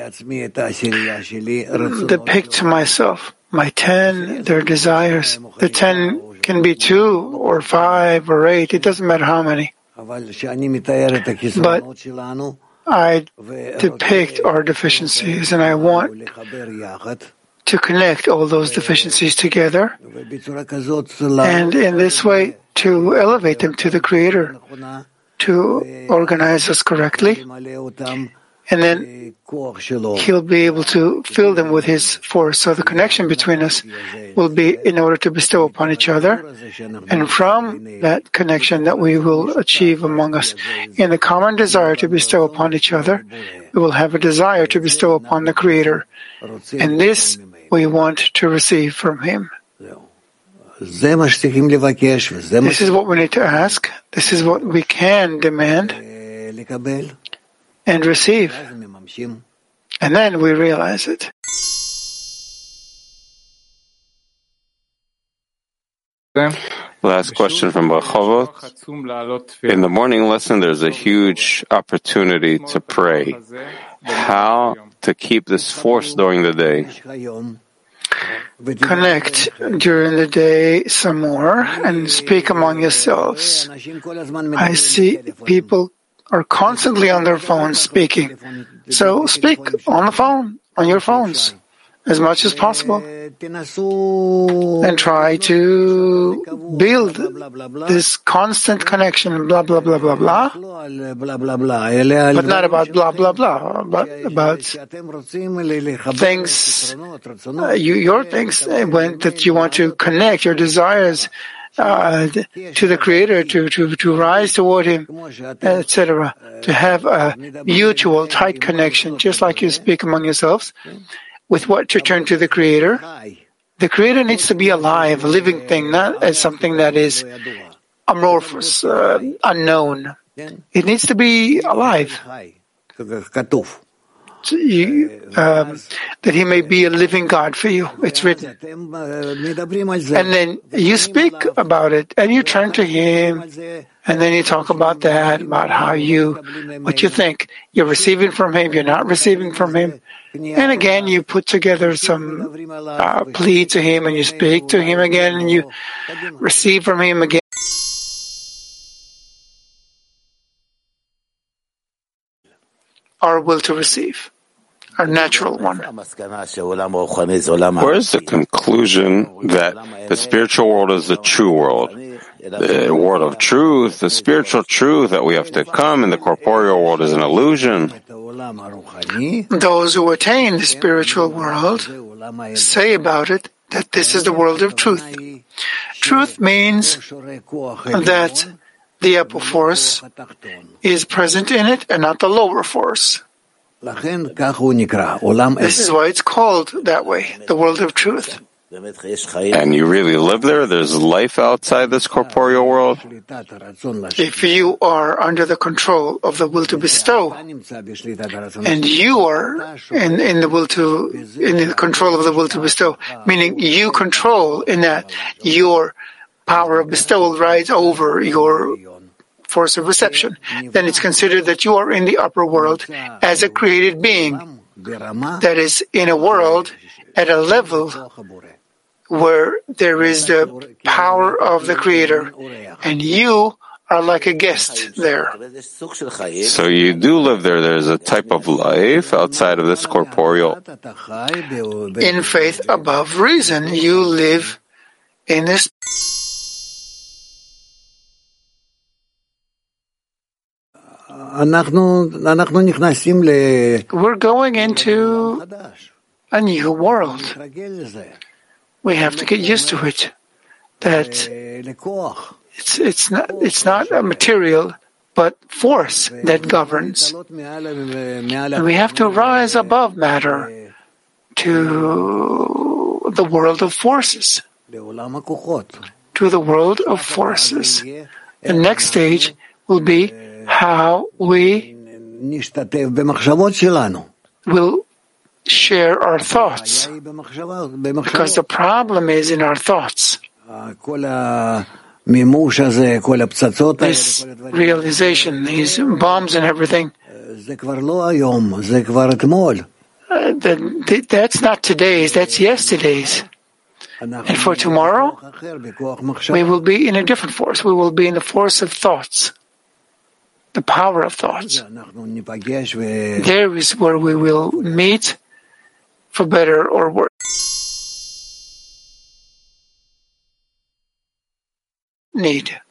depict to myself my ten, their desires. The ten can be two or five or eight. It doesn't matter how many. But I depict our deficiencies, and I want to connect all those deficiencies together, and in this way to elevate them to the Creator, to organize us correctly, and then He'll be able to fill them with His force. So the connection between us will be in order to bestow upon each other, and from that connection that we will achieve among us in the common desire to bestow upon each other, we will have a desire to bestow upon the Creator, and this we want to receive from Him. This is what we need to ask. This is what we can demand and receive. And then we realize it. Last question from Bachovot. In the morning lesson, there's a huge opportunity to pray. How to keep this force during the day? Connect during the day some more and speak among yourselves. I see people are constantly on their phones speaking. So speak on the phone, on your phones, as much as possible. And try to build this constant connection, blah, blah, blah, blah, blah. But not about blah, blah, blah, but about things, uh, you, your things when, that you want to connect, your desires Uh, to the Creator, to, to, to rise toward Him, et cetera. To have a mutual, tight connection, just like you speak among yourselves. with what to turn to the Creator. The Creator needs to be alive, a living thing, not as something that is amorphous, uh, unknown. It needs to be alive. You, um, that He may be a living God for you. It's written. And then you speak about it, and you turn to Him, and then you talk about that, about how you, what you think. You're receiving from Him, you're not receiving from Him. And again, you put together some uh, plea to Him, and you speak to Him again, and you receive from Him again. Our will to receive, our natural one. Where is the conclusion that the spiritual world is the true world? The world of truth, the spiritual truth that we have to come, and the corporeal world is an illusion. Those who attain the spiritual world say about it that this is the world of truth. Truth means that the upper force is present in it and not the lower force. This is why it's called that way, the world of truth. And you really live there? There's life outside this corporeal world? If you are under the control of the will to bestow, and you are in, in the will to, in the control of the will to bestow, meaning you control in that your power of bestowal rides over your force of reception, then it's considered that you are in the upper world as a created being, that is in a world at a level where there is the power of the Creator, and you are like a guest there. So you do live there. There's a type of life outside of this corporeal. In faith above reason, you live in this. We're going into a new world. We have to get used to it. That it's it's not it's not a material, but force that governs. And we have to rise above matter to the world of forces. To the world of forces. The next stage will be how we will share our thoughts, because the problem is in our thoughts. This realization, these bombs and everything, uh, that, that's not today's, that's yesterday's. And for tomorrow, we will be in a different force. We will be in the force of thoughts, the power of thoughts. There is where we will meet, for better or worse. Need.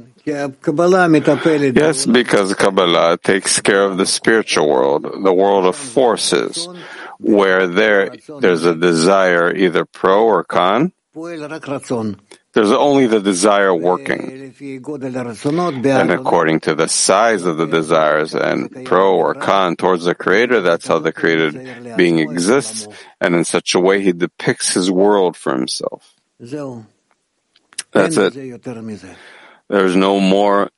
Yes, because Kabbalah takes care of the spiritual world, the world of forces, where there there's a desire, either pro or con. There's only the desire working. And according to the size of the desires and pro or con towards the Creator, that's how the created being exists. And in such a way, he depicts his world for himself. That's it. There's no more.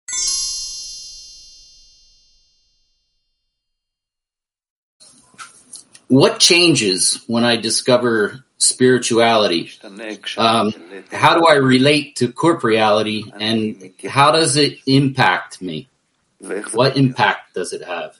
What changes when I discover spirituality? Um, how do I relate to corporeality, and how does it impact me? What impact does it have?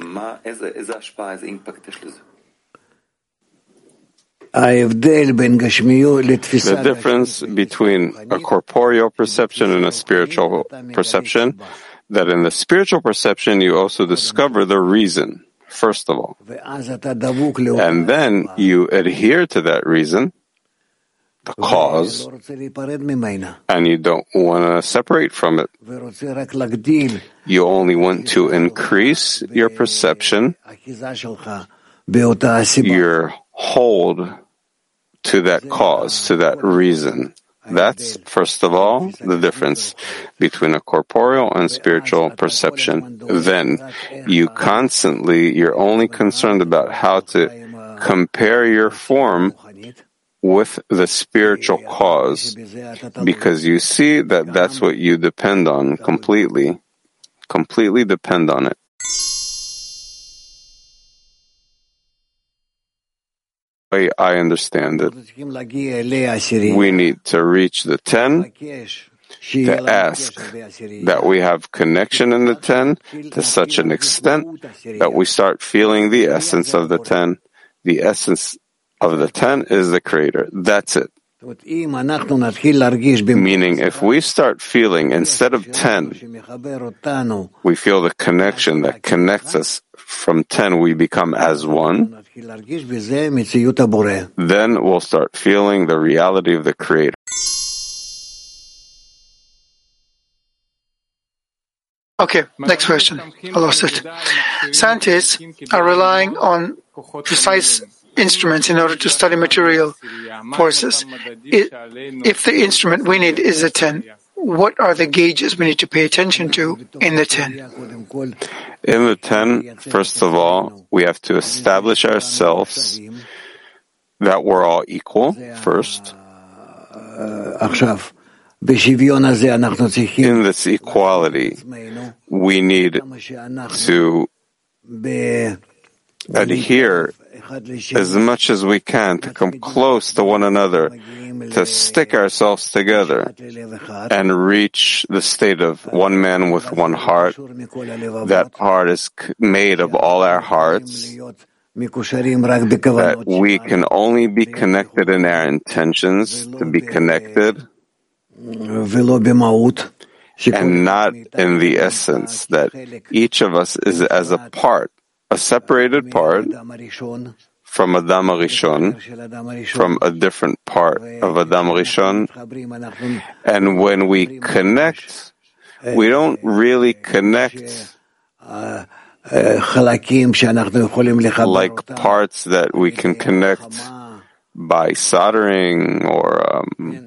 The difference between a corporeal perception and a spiritual perception, that in the spiritual perception you also discover the reason, first of all. And then you adhere to that reason, the cause, and you don't want to separate from it. You only want to increase your perception, your hold to that cause, to that reason. That's, first of all, the difference between a corporeal and spiritual perception. Then, you constantly, you're only concerned about how to compare your form with the spiritual cause, because you see that that's what you depend on completely, completely depend on it. The way I understand it, we need to reach the ten, to ask that we have connection in the ten to such an extent that we start feeling the essence of the ten. The essence of the ten is the Creator. That's it. Meaning, if we start feeling, instead of ten, we feel the connection that connects us from ten, we become as one, then we'll start feeling the reality of the Creator. Okay, next question. I lost it. Scientists are relying on precise instruments in order to study material forces. If the instrument we need is a ten, what are the gauges we need to pay attention to in the ten? In the ten, first of all, we have to establish ourselves that we're all equal first. In this equality, we need to adhere as much as we can to come close to one another, to stick ourselves together and reach the state of one man with one heart. That heart is made of all our hearts, that we can only be connected in our intentions to be connected, and not in the essence, that each of us is as a part, a separated part from Adam Rishon, from a different part of Adam Rishon. And when we connect, we don't really connect like parts that we can connect by soldering or um,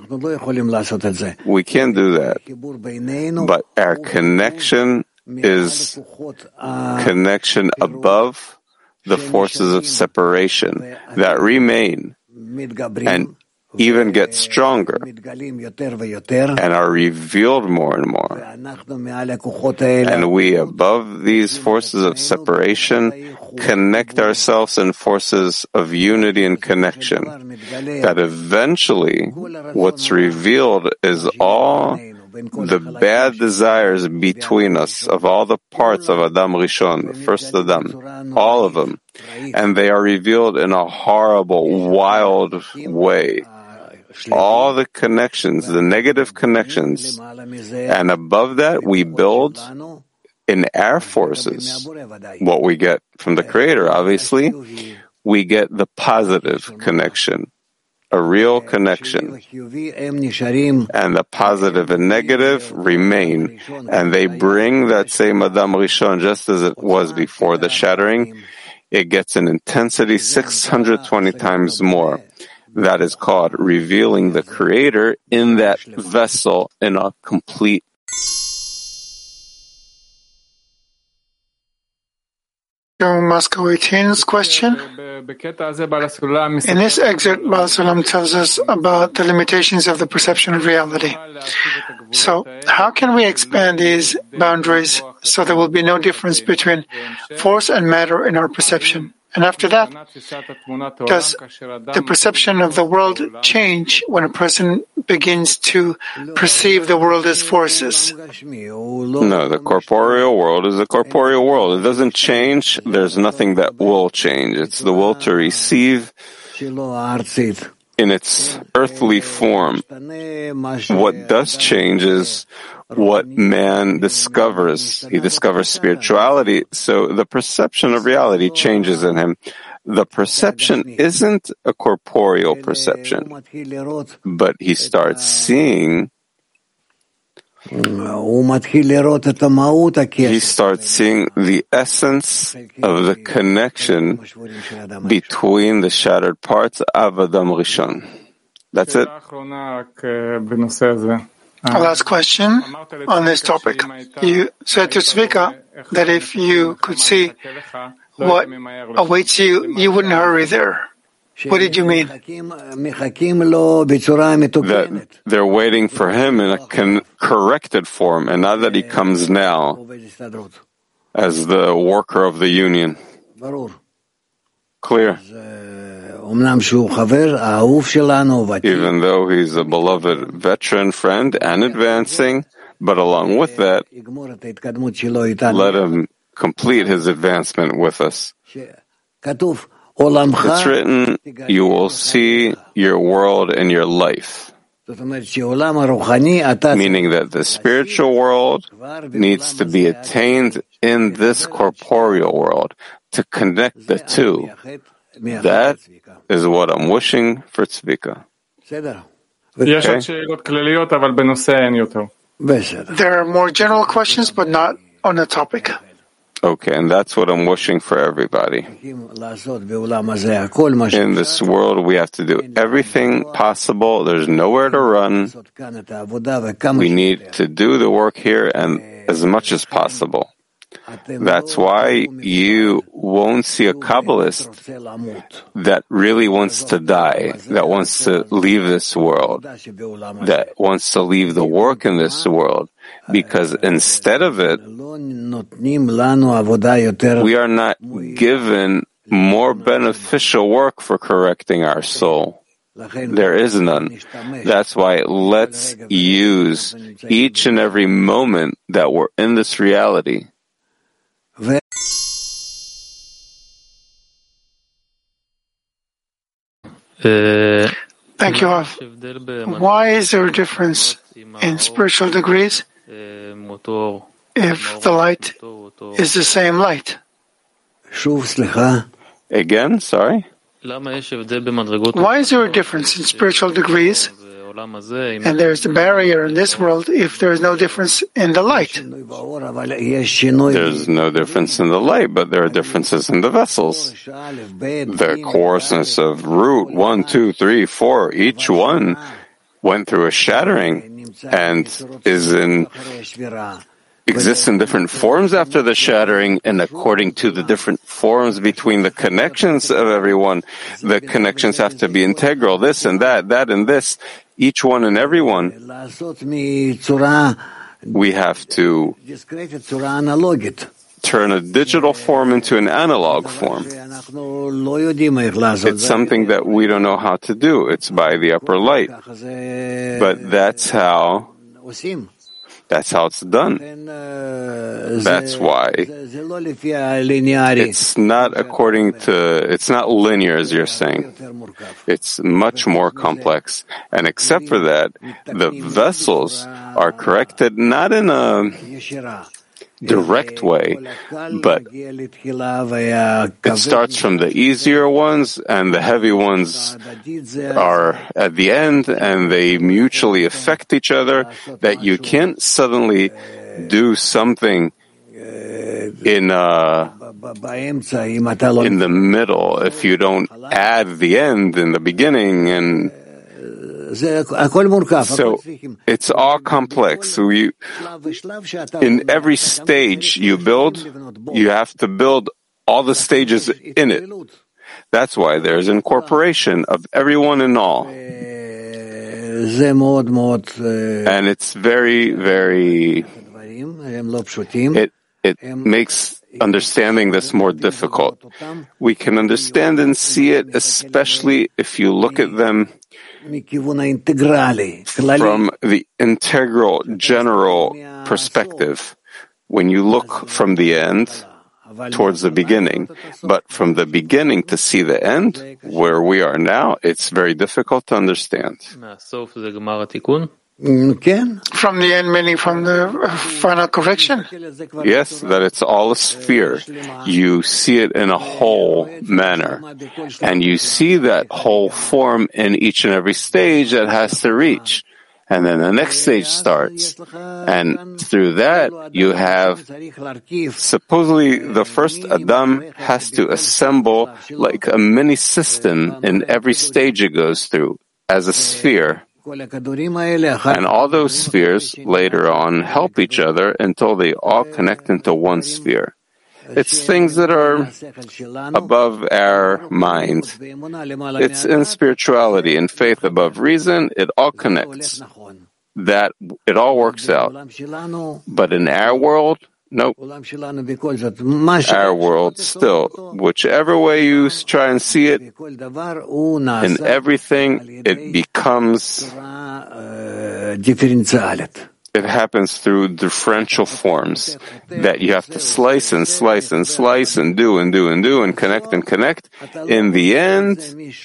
we can't do that. But our connection is connection above the forces of separation that remain and even get stronger and are revealed more and more. And we, above these forces of separation, connect ourselves in forces of unity and connection. That eventually what's revealed is all the bad desires between us, of all the parts of Adam Rishon, the first Adam, all of them. And they are revealed in a horrible, wild way. All the connections, the negative connections, and above that we build in our forces what we get from the Creator. Obviously, we get the positive connection, a real connection, and the positive and negative remain, and they bring that same Adam Rishon just as it was before the shattering. It gets an intensity six hundred twenty times more. That is called revealing the Creator in that vessel in a complete. Moscow eighteen's question. In this excerpt, Baal Sulam tells us about the limitations of the perception of reality. So, how can we expand these boundaries so there will be no difference between force and matter in our perception? And after that, does the perception of the world change when a person begins to perceive the world as forces? No, the corporeal world is a corporeal world. It doesn't change. There's nothing that will change. It's the will to receive in its earthly form. What does change is what man discovers. He discovers spirituality, so the perception of reality changes in him. The perception isn't a corporeal perception, but he starts seeing He starts seeing the essence of the connection between the shattered parts of Adam Rishon. That's it. A last question on this topic. You said to Tzvika that if you could see what awaits you, you wouldn't hurry there. What did you mean? That they're waiting for him in a con- corrected form, and not that he comes now as the worker of the union. Clear. Even though he's a beloved veteran friend and advancing, but along with that, let him complete his advancement with us. It's written, you will see your world in your life. Meaning that the spiritual world needs to be attained in this corporeal world to connect the two. That is what I'm wishing for Tzvika. Okay. There are more general questions, but not on the topic. Okay, and that's what I'm wishing for everybody. In this world, we have to do everything possible. There's nowhere to run. We need to do the work here and as much as possible. That's why you won't see a Kabbalist that really wants to die, that wants to leave this world, that wants to leave the work in this world, because instead of it, we are not given more beneficial work for correcting our soul. There is none. That's why let's use each and every moment that we're in this reality. Thank you, Rav. Why is there a difference in spiritual degrees if the light is the same light? Again, sorry? Why is there a difference in spiritual degrees and there's the barrier in this world if there is no difference in the light? There's no difference in the light, but there are differences in the vessels. The coarseness of root, one, two, three, four, each one went through a shattering and is in exists in different forms after the shattering, and according to the different forms between the connections of everyone, the connections have to be integral, this and that, that and this, each one and every one. We have to turn a digital form into an analog form. It's something that we don't know how to do. It's by the upper light. But that's how That's how it's done. That's why it's not according to, it's not linear as you're saying. It's much more complex. And except for that, the vessels are corrected not in a direct way, but it starts from the easier ones and the heavy ones are at the end, and they mutually affect each other, that you can't suddenly do something in uh, in the middle if you don't add the end in the beginning. And so it's all complex. So you, in every stage you build, you have to build all the stages in it. That's why there's incorporation of everyone and all. And it's very, very, it, it makes understanding this more difficult. We can understand and see it, especially if you look at them from the integral, general perspective. When you look from the end towards the beginning, but from the beginning to see the end, where we are now, it's very difficult to understand. From the end, meaning from the final correction? Yes, that it's all a sphere. You see it in a whole manner. And you see that whole form in each and every stage that has to reach. And then the next stage starts. And through that, you have, supposedly the first Adam has to assemble like a mini system in every stage it goes through as a sphere. And all those spheres later on help each other until they all connect into one sphere. It's things that are above our mind. It's in spirituality and faith above reason. It all connects. That it all works out. But in our world, nope. Our world still, whichever way you try and see it, in everything it becomes, it happens through differential forms that you have to slice and slice and slice and do and do and do and connect and connect. In the end,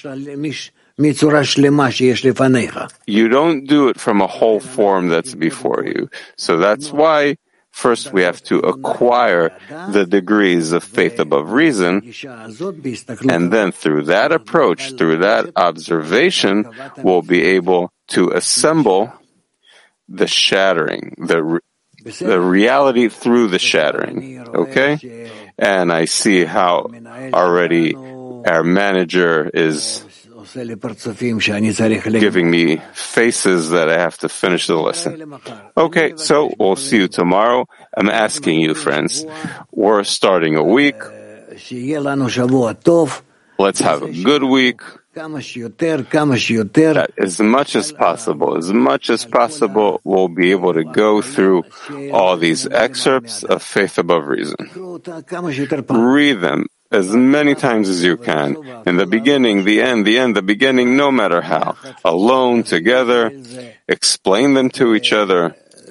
you don't do it from a whole form that's before you. So that's why first we have to acquire the degrees of faith above reason, and then through that approach, through that observation, we'll be able to assemble the shattering, the the reality through the shattering. Okay? And I see how already our manager is giving me faces that I have to finish the lesson. Okay, so we'll see you tomorrow. I'm asking you, friends, we're starting a week. Let's have a good week. That as much as possible, as much as possible, we'll be able to go through all these excerpts of Faith Above Reason. Read them as many times as you can. In the beginning, the end, the end, the beginning, no matter how. Alone, together, explain them to each other.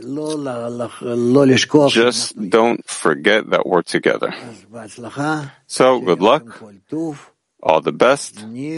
Just don't forget that we're together. So, good luck. All the best.